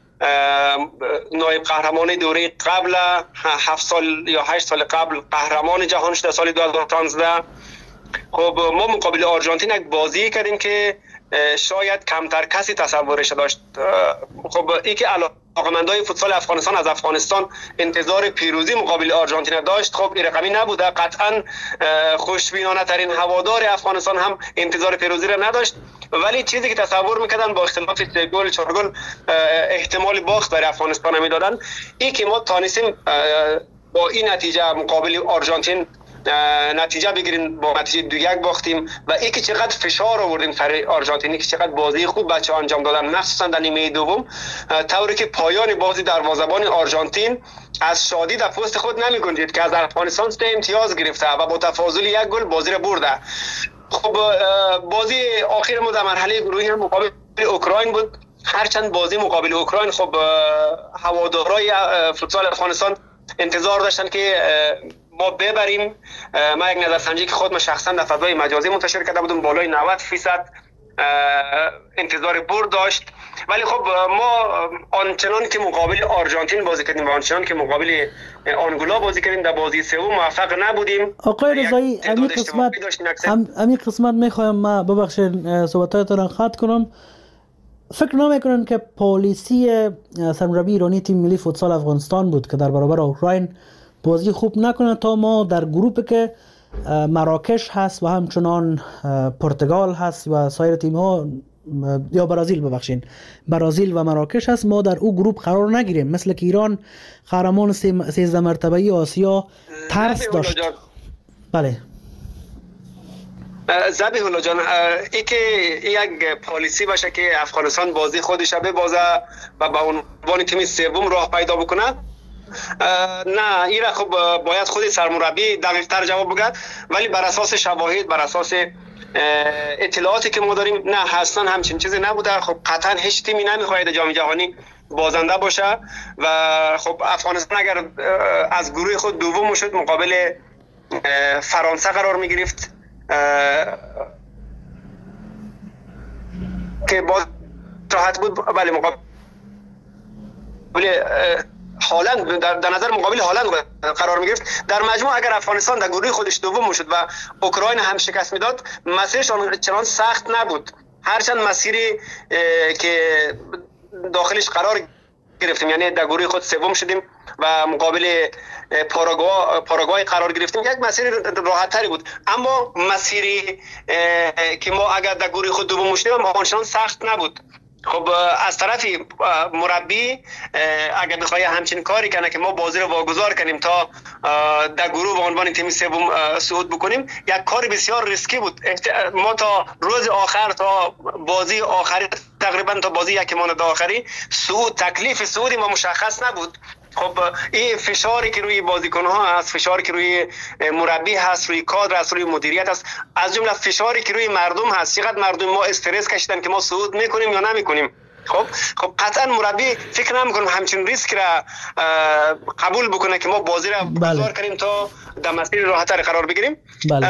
نایب قهرمان دوره قبل هفت سال یا هشت سال قبل قهرمان جهان شده سال دو هزار و پانزده. خب ما مقابل آرژانتین یک بازی کردیم که شاید کمتر کسی تصورش داشت. خب این که علاقه‌مندای فوتسال افغانستان از افغانستان انتظار پیروزی مقابل آرژانتین داشت، خب این رقمی نبوده. قطعا خوشبینانه ترین هوادار افغانستان هم انتظار پیروزی را نداشت، ولی چیزی که تصور میکردن با اختلاف سه گل چهار گل احتمال باخت برای افغانستان میدادن. این که ما تانستیم با این نتیجه مقابل آرژانتین نتیجه بگیریم، با نتیجه دو یک باختیم و اینکه چقدر فشار آوردیم سر آرژانتین، که چقدر بازی خوب بچه‌ها انجام دادن، مخصوصا در نیمه دوم، طوری که پایان بازی دروازه‌بان آرژانتین از شادی در پست خود نمی‌گنجید که از افغانستان سه امتیاز گرفته و با تفاضل یک گل بازی را برده. خب بازی آخر ما در مرحله گروهی هم مقابل اوکراین بود. هرچند بازی مقابل اوکراین خب هوادارهای فوتسال افغانستان انتظار داشتن که ما ببریم. ما یک نظرسنجی که خود ما شخصا در فضای مجازی منتشر کرده بودم، بالای نود فیصد انتظار برد داشت. ولی خب ما آنچنان که مقابل آرژانتین بازی کردیم و آنچنان که مقابل آنگولا بازی کردیم در بازی سوم موفق نبودیم. آقای رضایی، همین قسمت همین قسمت میخوایم ما ببخشید صحبتاتون را قطع کنم. فکر نمیکنن که پالیسی سرمربی ایرانی تیم ملی فوتسال افغانستان بود که در برابر اوکراین بازی خوب نکنه تا ما در گروپی که مراکش هست و همچنان پرتغال هست و سایر تیم ها یا برازیل ببخشین برازیل و مراکش هست، ما در او گروپ قرار نگیریم، مثل که ایران قهرمان سیزده مرتبه‌ای آسیا ترس داشت. بله زبیح الله جان، ای که یک پالیسی باشه که افغانستان بازی خودش ببازه و به عنوان تیم سوم راه پیدا بکنه، نه این را خب باید خود سرمربی دقیق تر جواب بگه. ولی بر اساس شواهد، بر اساس اطلاعاتی که ما داریم، نه اصلا همچین چیزی نبوده. خب قطعا هیچ تیمی نمیخواهد جام جهانی بازنده باشه و خب افغانستان اگر از گروه خود دوم شد مقابل فرانسه قرار میگرفت که باز راحت بود. بله مقابل هالند در, در نظر مقابل هالند قرار میگرفت. در مجموع اگر افغانستان در گروه خودش دوم شد و اوکراین هم شکست میداد، مسیرش چنان سخت نبود. هرچند مسیری که داخلش قرار گرفتیم، یعنی در گروه خود سوم شدیم و مقابل پاراگوای پاراگوای قرار گرفتیم، یک مسیر راحت تری بود. اما مسیری که ما اگر در گروه خود دوم شدیم آنچنان سخت نبود. خب از طرفی مربی اگر بخواد همچین کاری کنه که ما بازی رو واگذار کنیم تا در گروه به عنوان تیم سوم صعود بکنیم، یک کار بسیار ریسکی بود. ما تا روز آخر، تا بازی آخری، تقریبا تا بازی یک ماه آخری، صعود تکلیف صعود ما مشخص نبود. خب این فشاری که روی بازیکن‌ها هست، فشاری که روی مربی هست، روی کادر هست، روی مدیریت هست، از جمله فشاری که روی مردم هست. چقدر مردم ما استرس کشیدن که ما صعود میکنیم یا نمیکنیم. خب خب قطعا مربی فکر نمی‌کنم همچین ریسک را قبول بکنه که ما بازی را گذار کنیم تا در مسیر راحت‌تر قرار بگیریم. بله.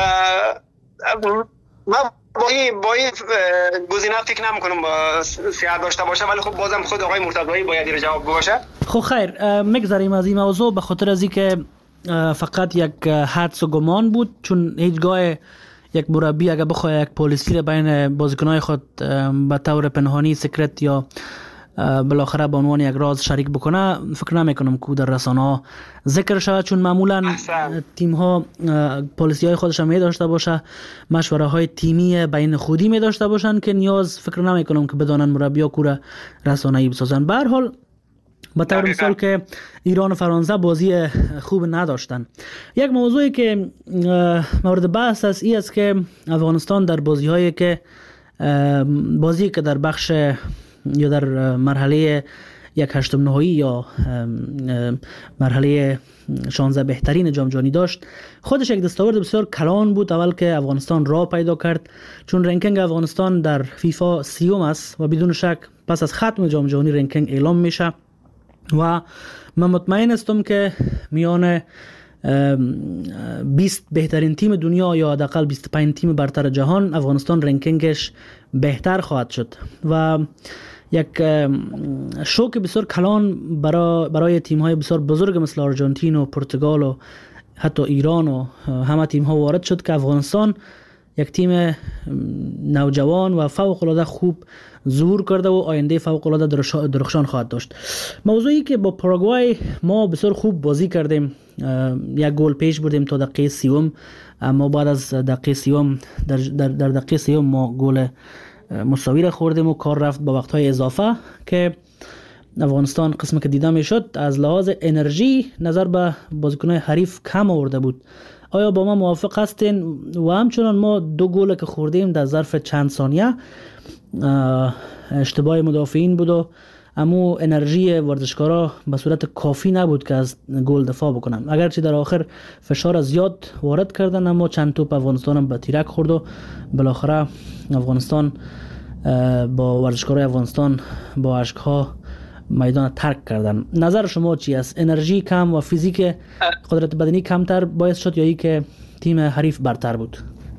ما با این با این گزینه فکر نمی‌کنم صحت داشته باشه، ولی خب بازم خود آقای مرتضایی باید این جواب باشه. خب خیر، میگذاریم از این موضوع به خاطر از اینکه فقط یک حدس و گمان بود، چون هیچگاه یک مربی اگر بخواد یک پالیسی را بین بازیکن‌های خود به طور پنهانی سکرت یا بالاخره به عنوان یک راز شریک بکنه، فکر نمی‌کنم که در رسانه‌ها ذکر شود، چون معمولا تیم‌ها پالیسی‌های خودش می داشته باشه، مشوره‌های تیمی بین خودی می داشته باشن که نیاز فکر نمی‌کنم که بدانن مربی‌ها کور رسانه‌ای بسازن. به هر حال به طور مثال که ایران و فرانسه بازی خوب نداشتن. یک موضوعی که مورد بحث است این است که افغانستان در بازی‌هایی که بازی که در بخش یا در مرحله یک هشتم نهایی یا مرحله شانزده بهترین جام جهانی داشت، خودش یک دستاورد بسیار کلان بود. اول که افغانستان راه پیدا کرد، چون رنکینگ افغانستان در فیفا سیوم است و بدون شک پس از ختم جام جهانی رنکینگ اعلام میشه و من مطمئن هستم که میان بیست بهترین تیم دنیا یا حداقل بیست و پنج تیم برتر جهان افغانستان رنکینگش بهتر خواهد شد و یک شوک بسیار کلان برای برای تیم‌های بسیار بزرگ مثل آرژانتین و پرتغال و حتی ایران و همه تیم‌ها وارد شد که افغانستان یک تیم نوجوان و فوق العاده خوب ظهور کرده و آینده فوق العاده درخشان خواهد داشت. موضوعی که با پاراگوای ما بسیار خوب بازی کردیم، یک گل پیش بردیم تا دقیقه سیوم، اما بعد از دقیقه سیوم در در, در دقیقه سیوم ما گل مساوی را خوردیم و کار رفت با وقت‌های اضافه که افغانستان قسمی که دیده میشد از لحاظ انرژی نظر به بازیکن‌های حریف کم آورده بود. آیا با ما موافق هستین؟ و همچنان ما دو گل که خوردیم در ظرف چند ثانیه اشتباه مدافعین بود و اما انرژی ورزشکارا به صورت کافی نبود که از گل دفاع بکنن. اگرچه در آخر فشار زیاد وارد کردن، اما چند توپ افغانستان هم به تیرک خورد و بالاخره افغانستان با ورزشکارای افغانستان با اشک‌ها میدان ترک کردن. نظر شما چی است؟ انرژی کم و فیزیک قدرت بدنی کمتر باعث شد یا ای که تیم حریف برتر بود؟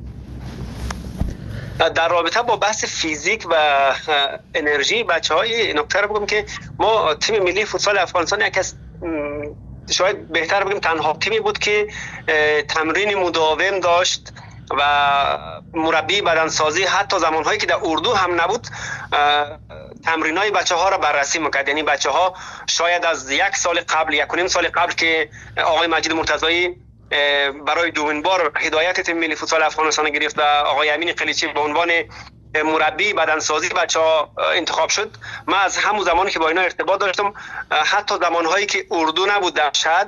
در رابطه با بحث فیزیک و انرژی بچه‌های نکته رو بگم که ما تیم ملی فوتسال افغانستان یک از شاید بهتر بگیم تنها تیمی بود که تمرین مداوم داشت و مربی بدنسازی حتی زمانهایی که در اردو هم نبود تمرینای بچه ها را بررسی میکرد. یعنی بچه ها شاید از یک سال قبل یک و نیم سال قبل که آقای مجید مرتضایی برای دومین بار هدایت تیم ملی فوتسال افغانستان گرفت و آقای امین قلیچی به عنوان مربی بدنسازی بچه ها انتخاب شد، من از همون زمانی که با اینا ارتباط داشتم حتی زمانهایی که اردو نبود در شهر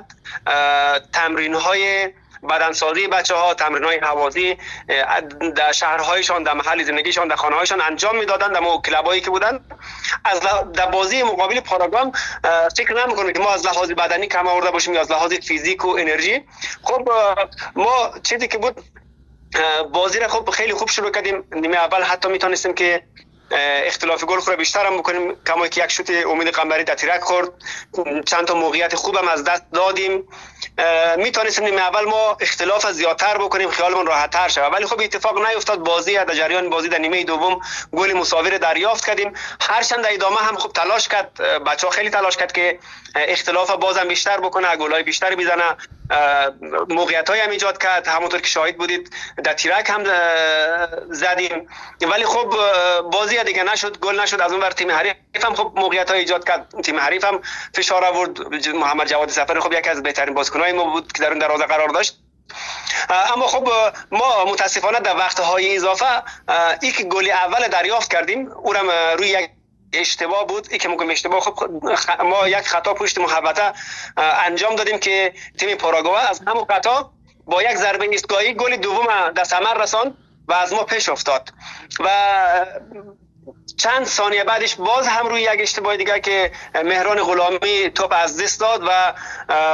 تمرینهای بدنسازی بچه ها، تمرین های هوازی در شهرهایشان، در محل زندگیشان، در خانه هایشان انجام میدادن. در مو کلاب هایی که بودن از در بازی مقابل پاراگوام فکر نمی کنم که ما از لحاظ بدنی کم آورده باشیم یا از لحاظ فیزیک و انرژی. خب ما چیزی که بود بازی را خب خیلی خوب شروع کردیم. نیمه اول حتی میتونستیم که اختلاف گل خود بیشتر هم بکنیم، کما که یک شوت امید قنبری در تیرک خورد، چند تا موقعیت خوبم از دست دادیم. میتونستیم نیمه اول ما اختلاف زیادتر بکنیم، خیالمون راحت تر شه، ولی خب اتفاق نیفتاد. بازی در جریان بازی در نیمه دوم گل مساوی را دریافت کردیم. هرچند در ادامه هم خوب تلاش کرد، بچه‌ها خیلی تلاش کرد که اختلاف بازم بیشتر بکنه، گلای بیشتر بزنه، موقعیت‌های هم ایجاد کرد، همونطور که شاهد بودید در تیرک هم زدیم، ولی خب بازی دیگه نشد، گل نشد. از اون ور تیم حریف هم خب موقعیت‌های ایجاد کرد، تیم حریف هم فشار آورد. محمد جواد سفری خب یکی از بهترین بازیکن‌های ما بود که در اون دروازه قرار داشت. اما خب ما متاسفانه در وقت‌های اضافه این که گل اول دریافت کردیم اونم روی یک اشتباه بود. این که میگم اشتباه، خب ما یک خطا پشت محوطه انجام دادیم که تیم پاراگوئه از همون خطا با یک ضربه ایستگاهی گل دوم در ثمر رساند و از ما پیش افتاد و چند ثانیه بعدش باز هم روی یک اشتباه دیگه که مهران غلامی توپ از دست داد و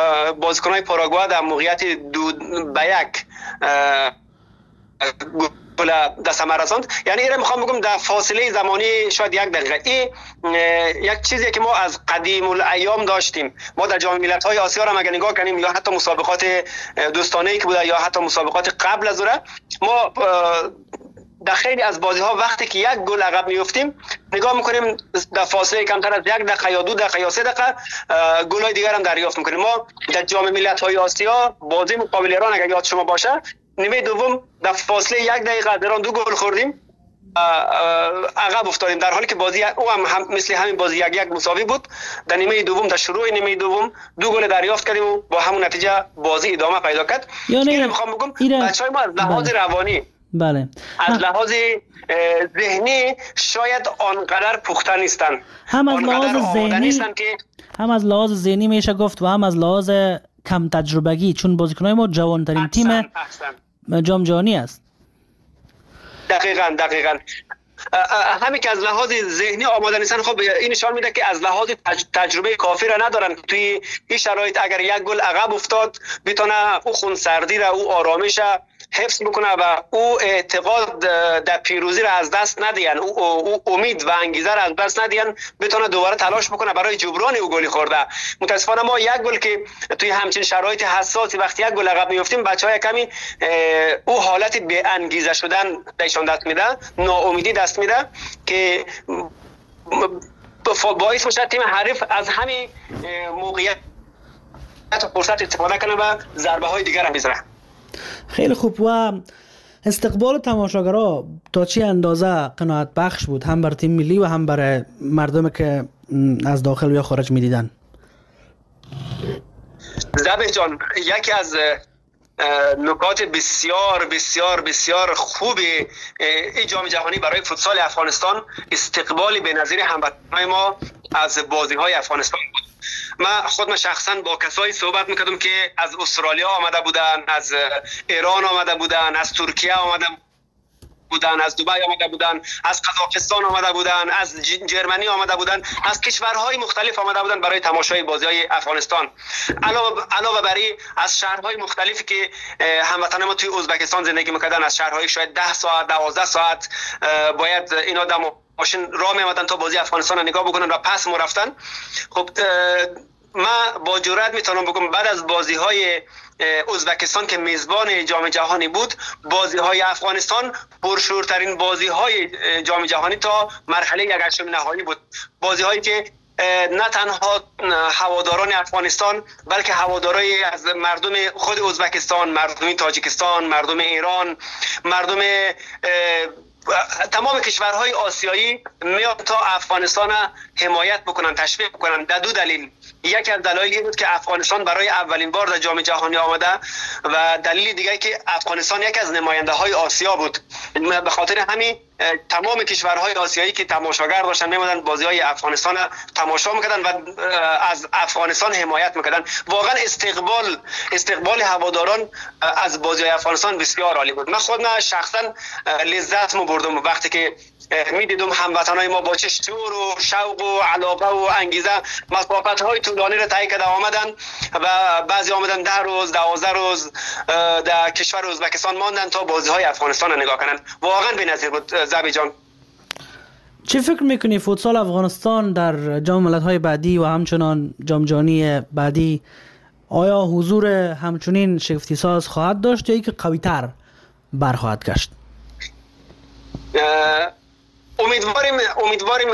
بازیکن‌های پاراگوئه در موقعیت دو به یک گل دست رساند. یعنی ایره میخوام بگم در فاصله زمانی شاید یک دقیقه این یک چیزی که ما از قدیم الایام داشتیم. ما در جام ملت‌های آسیا را اگر نگاه کنیم یا حتی مسابقات دوستانه‌ای که بوده یا حتی مسابقات قبل از اون ما در خیلی از بازی ها وقتی که یک گل عقب میافتیم نگاه میکنیم در فاصله کمتر از یک دقیقه یا دو دقیقه یا سه دقیقه گل های دیگر هم دریافت میکنیم. ما در جام ملت‌های آسیا بازی مقابل ایران اگر یاد شما باشه نیمه دوم در فاصله یک دقیقه از ایران دو گل خوردیم عقب افتادیم، در حالی که بازی او هم, هم مثل همین بازی یک یک مساوی بود. در نیمه دوم در شروع نیمه دوم دو گل دریافت کردیم و با همون نتیجه بازی ادامه پیدا کرد. یعنی میخوام بگم بچهای ما از لحاظ روانی بله از لحاظ ذهنی شاید آنقدر پخته نیستن، هم از لحاظ ذهنی که هم از لحاظ ذهنی میشه گفت و هم از لحاظ کم تجربگی، چون بازیکنای ما جوانترین تیم جام جهانی است. دقیقاً دقیقاً همین که از لحاظ ذهنی آماده نیستن. خب این نشان میده که از لحاظ تجربه کافی را ندارن توی این شرایط اگر یک گل عقب افتاد بتونه او خونسردی را او آرامش حفظ بکنه و او اعتقاد در پیروزی را از دست ندین، او, او امید و انگیزه را از دست ندین، بتونه دوباره تلاش بکنه برای جبران او گلی خورده. متاسفانه ما یک گل که توی همچین شرایط حساسی وقتی یک گل عقب میافتیم بچهای کمی او حالت بی انگیزه شدن دایشان دست میده، ناامیدی دست میده که باعث میشه تیم حریف از همین موقعیت فرصت استفاده کنه و ضربه های دیگر هم بزنه. خیلی خوب. و استقبال تماشاگرها تا چه اندازه قناعت بخش بود هم بر تیم ملی و هم برای مردم که از داخل و یا خارج میدیدن؟ زبه جان یکی از نکات بسیار بسیار بسیار خوب این جام جهانی برای فوتسال افغانستان استقبال بی‌نظیر هموطنان ما از بازی‌های افغانستان بود. من خودم شخصا با کسایی صحبت میکردم که از استرالیا آمده بودن، از ایران آمده بودن، از ترکیه آمده بودن، از دبی آمده بودن، از قزاقستان آمده بودن، از جرمنی آمده بودن، از کشورهای مختلف آمده بودن برای تماشای بازی‌های افغانستان. علاوه علاوه بر این از شهرهای مختلفی که هموطنان ما توی ازبکستان زندگی میکردن، از شهرهای شاید ده ساعت دوازده ساعت باید اینا دم ماشین راه می‌آمدن تا بازی افغانستان رو نگاه بکنن و پس مرفتن. خب من با جرئت میتونم بگم بعد از بازی‌های ازبکستان که میزبان جام جهانی بود، بازی‌های افغانستان پرشورترین بازی‌های جام جهانی تا مرحله یک هشتم نهایی بود. بازی‌هایی که نه تنها هواداران افغانستان بلکه هوادارای از مردم خود ازبکستان، مردم تاجیکستان، مردم ایران، مردم تمام کشورهای آسیایی میاد تا افغانستان حمایت بکنن، تشویق بکنن. در دو دلیل. یکی از دلایلی بود که افغانستان برای اولین بار در جام جهانی آمده و دلیل دیگه که افغانستان یکی از نماینده های آسیا بود. به خاطر همین تمام کشورهای آسیایی که تماشاگر داشتن میمدن بازی های افغانستان تماشا میکردن و از افغانستان حمایت میکردن. واقعا استقبال استقبال هواداران از بازی های افغانستان بسیار عالی بود. من خودم شخصا لذت می بردم وقتی که میدیدم هموطنای ما با چه شور و شوق و علاقه و انگیزه مسافت های طولانی را طی کرده آمدن و بعضی آمدن ده روز دوازده روز در کشور ازبکستان ماندن تا بازی های افغانستان را نگاه کنند. واقعا بی‌نظیر بود. زبی جان چه فکر میکنی فوتسال افغانستان در جام ملت‌های بعدی و همچنان جام جهانی بعدی آیا حضور همچنین شگفتی ساز خواهد داشت یا اینکه قوی‌تر برخواهد گشت؟ امیدواریم امیدواریم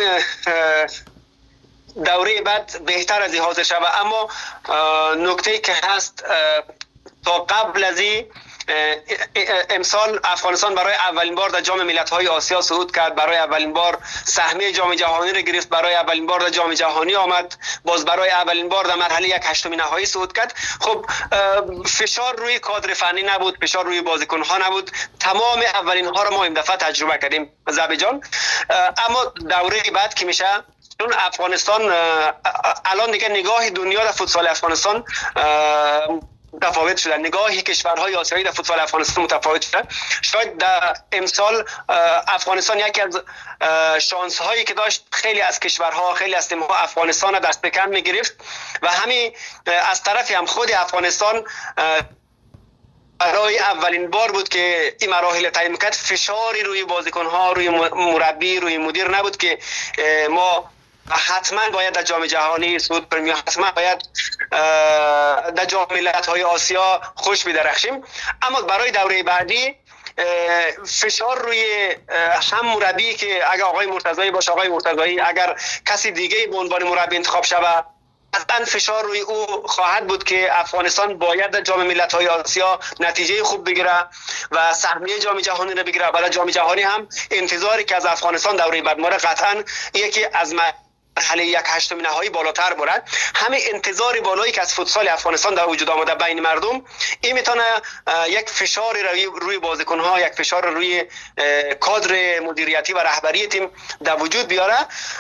دوره بعد بهتر از این حاضر شود، اما نکته که هست تا قبل از این امسال افغانستان برای اولین بار در جام ملت‌های آسیا صعود کرد، برای اولین بار سهمیه جام جهانی را گرفت، برای اولین بار در جام جهانی آمد، باز برای اولین بار در مرحله یک هشتم نهایی صعود کرد. خب فشار روی کادر فنی نبود، فشار روی بازیکن‌ها نبود، تمام اولین ها را ما این دفعه تجربه کردیم زبی جان. اما دوره بعد که میشه، چون افغانستان الان دیگه نگاه دنیا در فوتسال افغانستان متفاوت شده، نگاهی کشورهای آسیایی در فوتبال افغانستان متفاوت شده. شاید در امسال افغانستان یکی از شانس هایی که داشت خیلی از کشورها، خیلی از تیم‌ها افغانستان را دست به کم می‌گرفت و همین از طرفی هم خود افغانستان برای اولین بار بود که این مراحل تعیین کرد. فشاری روی بازیکن‌ها، روی مربی، روی مدیر نبود که ما حتما باید در جام جهانی صعود کنیم یا حتما باید در جام ملت‌های آسیا خوش بدرخشیم. اما برای دوره بعدی فشار روی هم مربی که اگر آقای مرتضایی باشه، آقای مرتضایی اگر کسی دیگه به عنوان مربی انتخاب شود، قطعا فشار روی او خواهد بود که افغانستان باید در جام ملت‌های آسیا نتیجه خوب بگیره و سهمیه جام جهانی رو بگیره. برای جام جهانی هم انتظاری که از افغانستان دوره بعد ما قطعا یکی از مرحله یک هشتم نهایی بالاتر برد. همه انتظار بالایی که از فوتسال افغانستان در وجود آمده بین مردم، این میتونه یک فشار روی روی بازیکن‌ها، یک فشار روی کادر مدیریتی و رهبری تیم در وجود بیاره.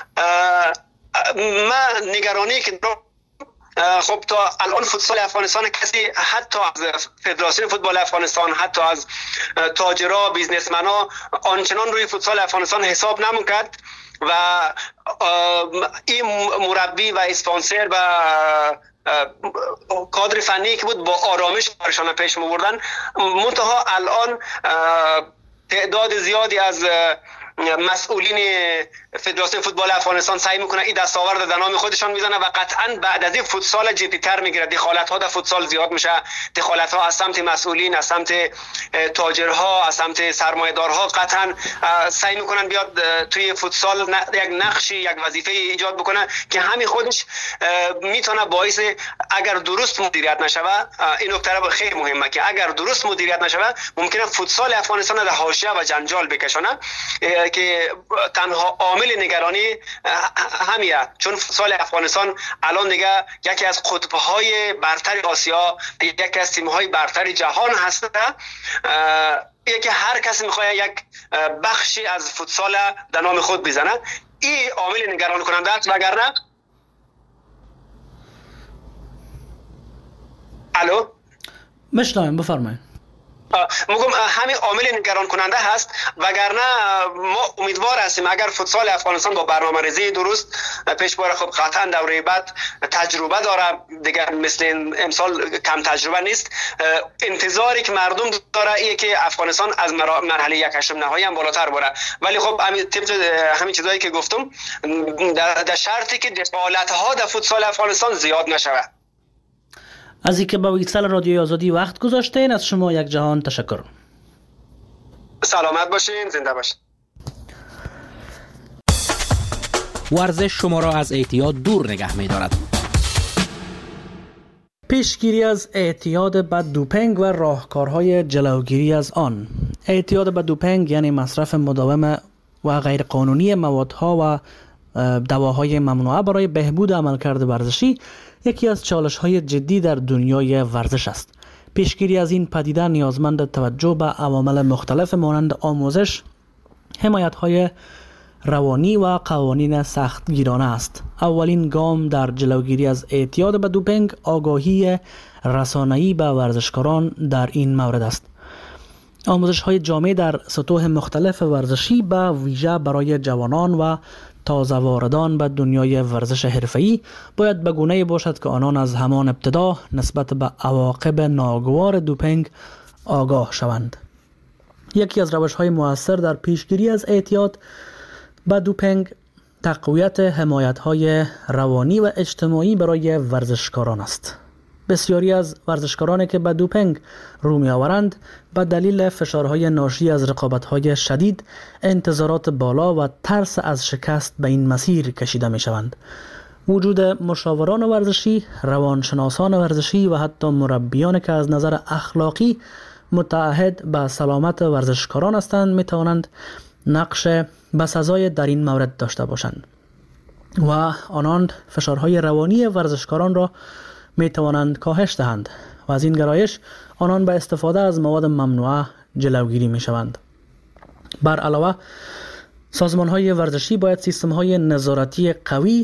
من نگرانی که خب تا الان فوتسال افغانستان کسی حتی از فدراسیون فوتبال افغانستان، حتی از تاجرها، بیزنسمن‌ها آنچنان روی فوتسال افغانستان حساب نمی‌کرد و این مربی و اسپانسر و کادر فنی که بود با آرامش کارشان پیش می‌بردن. منتها الان تعداد زیادی از مسئولین فدراسیون فوتبال افغانستان سعی میکنه این دستاورد در نام خودشان میزنه و قطعا بعد از این فوتسال جدی تر میگیره. دخالت ها در فوتسال زیاد میشه، دخالت ها از سمت مسئولین، از سمت تاجرها، از سمت سرمایه‌دارها قطعا سعی میکنن بیاد توی فوتسال یک نقشی، یک وظیفه ایجاد بکنه که همین خودش میتونه باعث اگر درست مدیریت نشوه، این نکته خیلی مهمه که اگر درست مدیریت نشوه ممکنه فوتسال افغانستان در حاشیه و جنجال بکشونه که تنها عامل نگرانی همیه، چون فوتسال افغانستان الان دیگه یکی از قطب‌های برتر آسیا، یکی از تیم‌های برتر جهان هست. یکی هر کسی می‌خواد یک بخشی از فوتسال در نام خود بزنه. این عامل نگران کننده است، وگرنه الو مشنویم، بفرمایید. میگم همین عامل نگران کننده هست، وگرنه ما امیدوار هستیم اگر فوتسال افغانستان با برنامه‌ریزی درست پیش بره. خب قطعا دوره بعد تجربه داره دیگه، مثل امسال کم تجربه نیست. انتظاری که مردم داره اینه که افغانستان از مرحله یک هشتم نهایی هم بالاتر بره، ولی خب همین طبق همین چیزایی که گفتم در شرطی که دخالت ها در فوتسال افغانستان زیاد نشود. از اینکه با ویسال رادیوی آزادی وقت گذاشتین، از شما یک جهان تشکر. سلامت باشین، زنده باشین. ورزش شما را از اعتیاد دور نگه می دارد. پیشگیری از اعتیاد به دوپینگ و راهکارهای جلوگیری از آن. اعتیاد به دوپینگ یعنی مصرف مداوم و غیرقانونی موادها و دواهای ممنوعه برای بهبود عملکرد ورزشی یکی از چالش‌های جدی در دنیای ورزش است. پیشگیری از این پدیده نیازمند توجه به عوامل مختلف مانند آموزش، حمایت‌های روانی و قوانین سختگیرانه است. اولین گام در جلوگیری از اعتیاد به دوپینگ آگاهی رسانه‌ای به ورزشکاران در این مورد است. آموزش‌های جامع در سطوح مختلف ورزشی به ویژه برای جوانان و تازه واردان به دنیای ورزش حرفه‌ای باید به گونه‌ای باشد که آنان از همان ابتدا نسبت به عواقب ناگوار دوپینگ آگاه شوند. یکی از روش‌های مؤثر در پیشگیری از اعتیاد به دوپینگ تقویت حمایت‌های روانی و اجتماعی برای ورزشکاران است. بسیاری از ورزشکارانی که به دوپینگ رو می‌آورند به دلیل فشارهای ناشی از رقابت‌های شدید، انتظارات بالا و ترس از شکست به این مسیر کشیده می‌شوند. وجود مشاوران ورزشی، روانشناسان ورزشی و حتی مربیان که از نظر اخلاقی متعهد به سلامت ورزشکاران هستند می‌توانند نقش بسزای در این مورد داشته باشند و آنان فشارهای روانی ورزشکاران را می توانند کاهش دهند و از این گرایش آنان به استفاده از مواد ممنوعه جلوگیری می شوند. بر علاوه سازمان های ورزشی باید سیستم های نظارتی قوی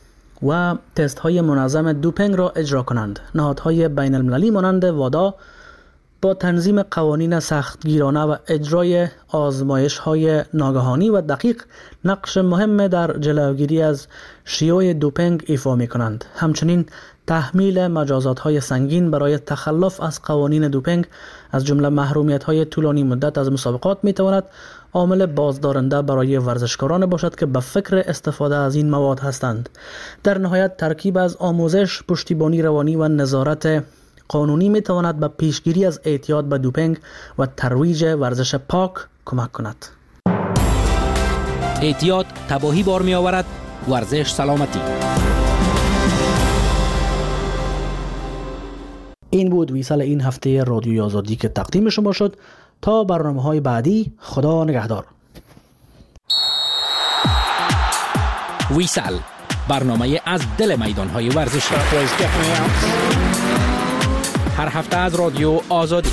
و تست های منظم دوپینگ را اجرا کنند. نهادهای بین المللی مانند وادا با تنظیم قوانین سختگیرانه و اجرای آزمایش های ناگهانی و دقیق نقش مهم در جلوگیری از شیوع دوپینگ ایفا می کنند. همچنین تحمیل مجازات‌های سنگین برای تخلف از قوانین دوپینگ از جمله محرومیت‌های طولانی مدت از مسابقات می‌تواند عامل بازدارنده برای ورزشکاران باشد که به فکر استفاده از این مواد هستند. در نهایت ترکیب از آموزش، پشتیبانی روانی و نظارت قانونی می‌تواند به پیشگیری از اعتیاد به دوپینگ و ترویج ورزش پاک کمک کند. اعتیاد تباهی بار می آورد، ورزش سلامتی. این بود ویسال این هفته رادیوی آزادی که تقدیم شما شد. تا برنامه‌های بعدی، خدا نگهدار. ویسال، برنامه از دل میدان‌های ورزشی. هر هفته از رادیو آزادی.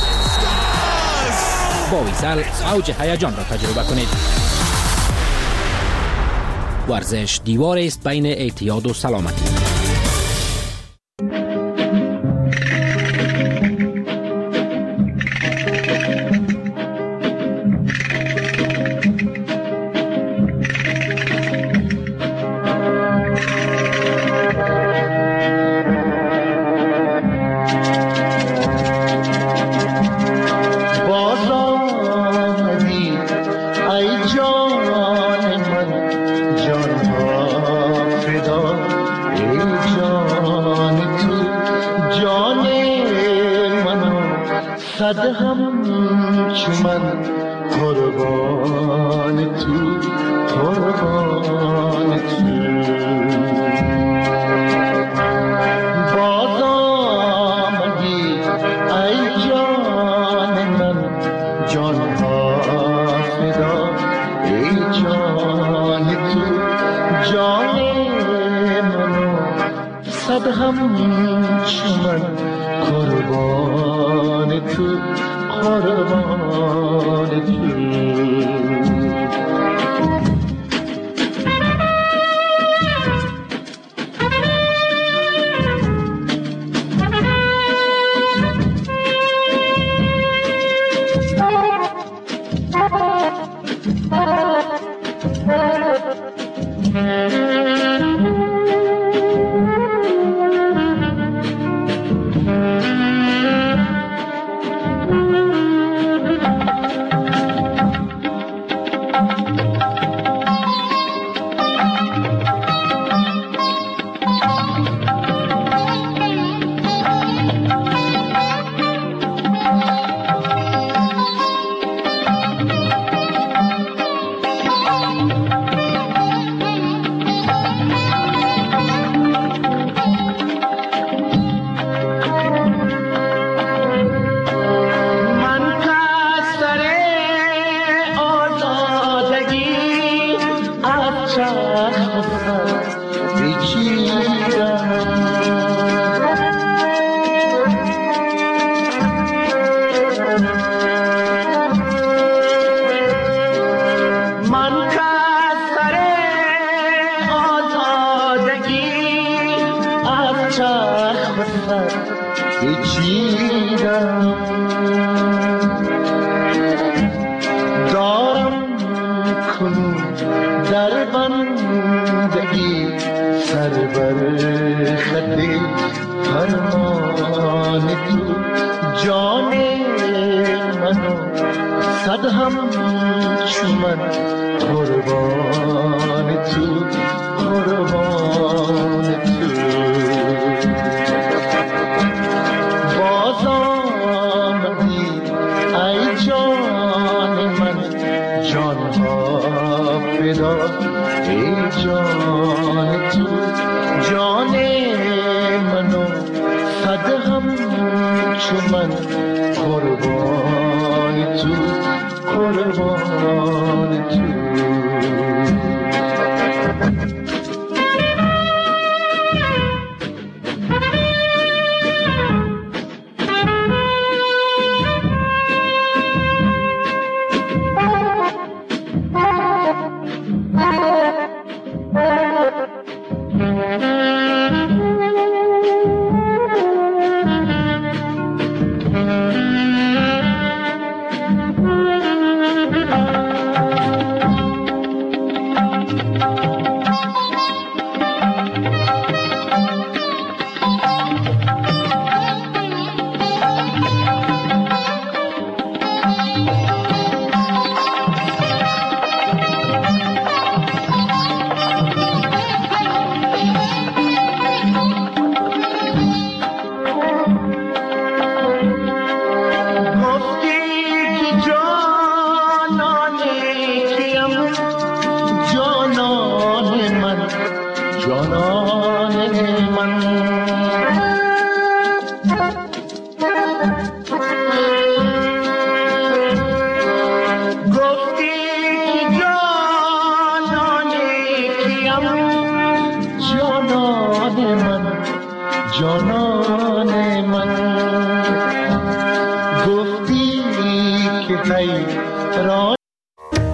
با ویسال اوج هیجان را تجربه کنید. ورزش دیوار است بین اعتیاد و سلامتی. جانان من جانان من جانان من گفتی که حیران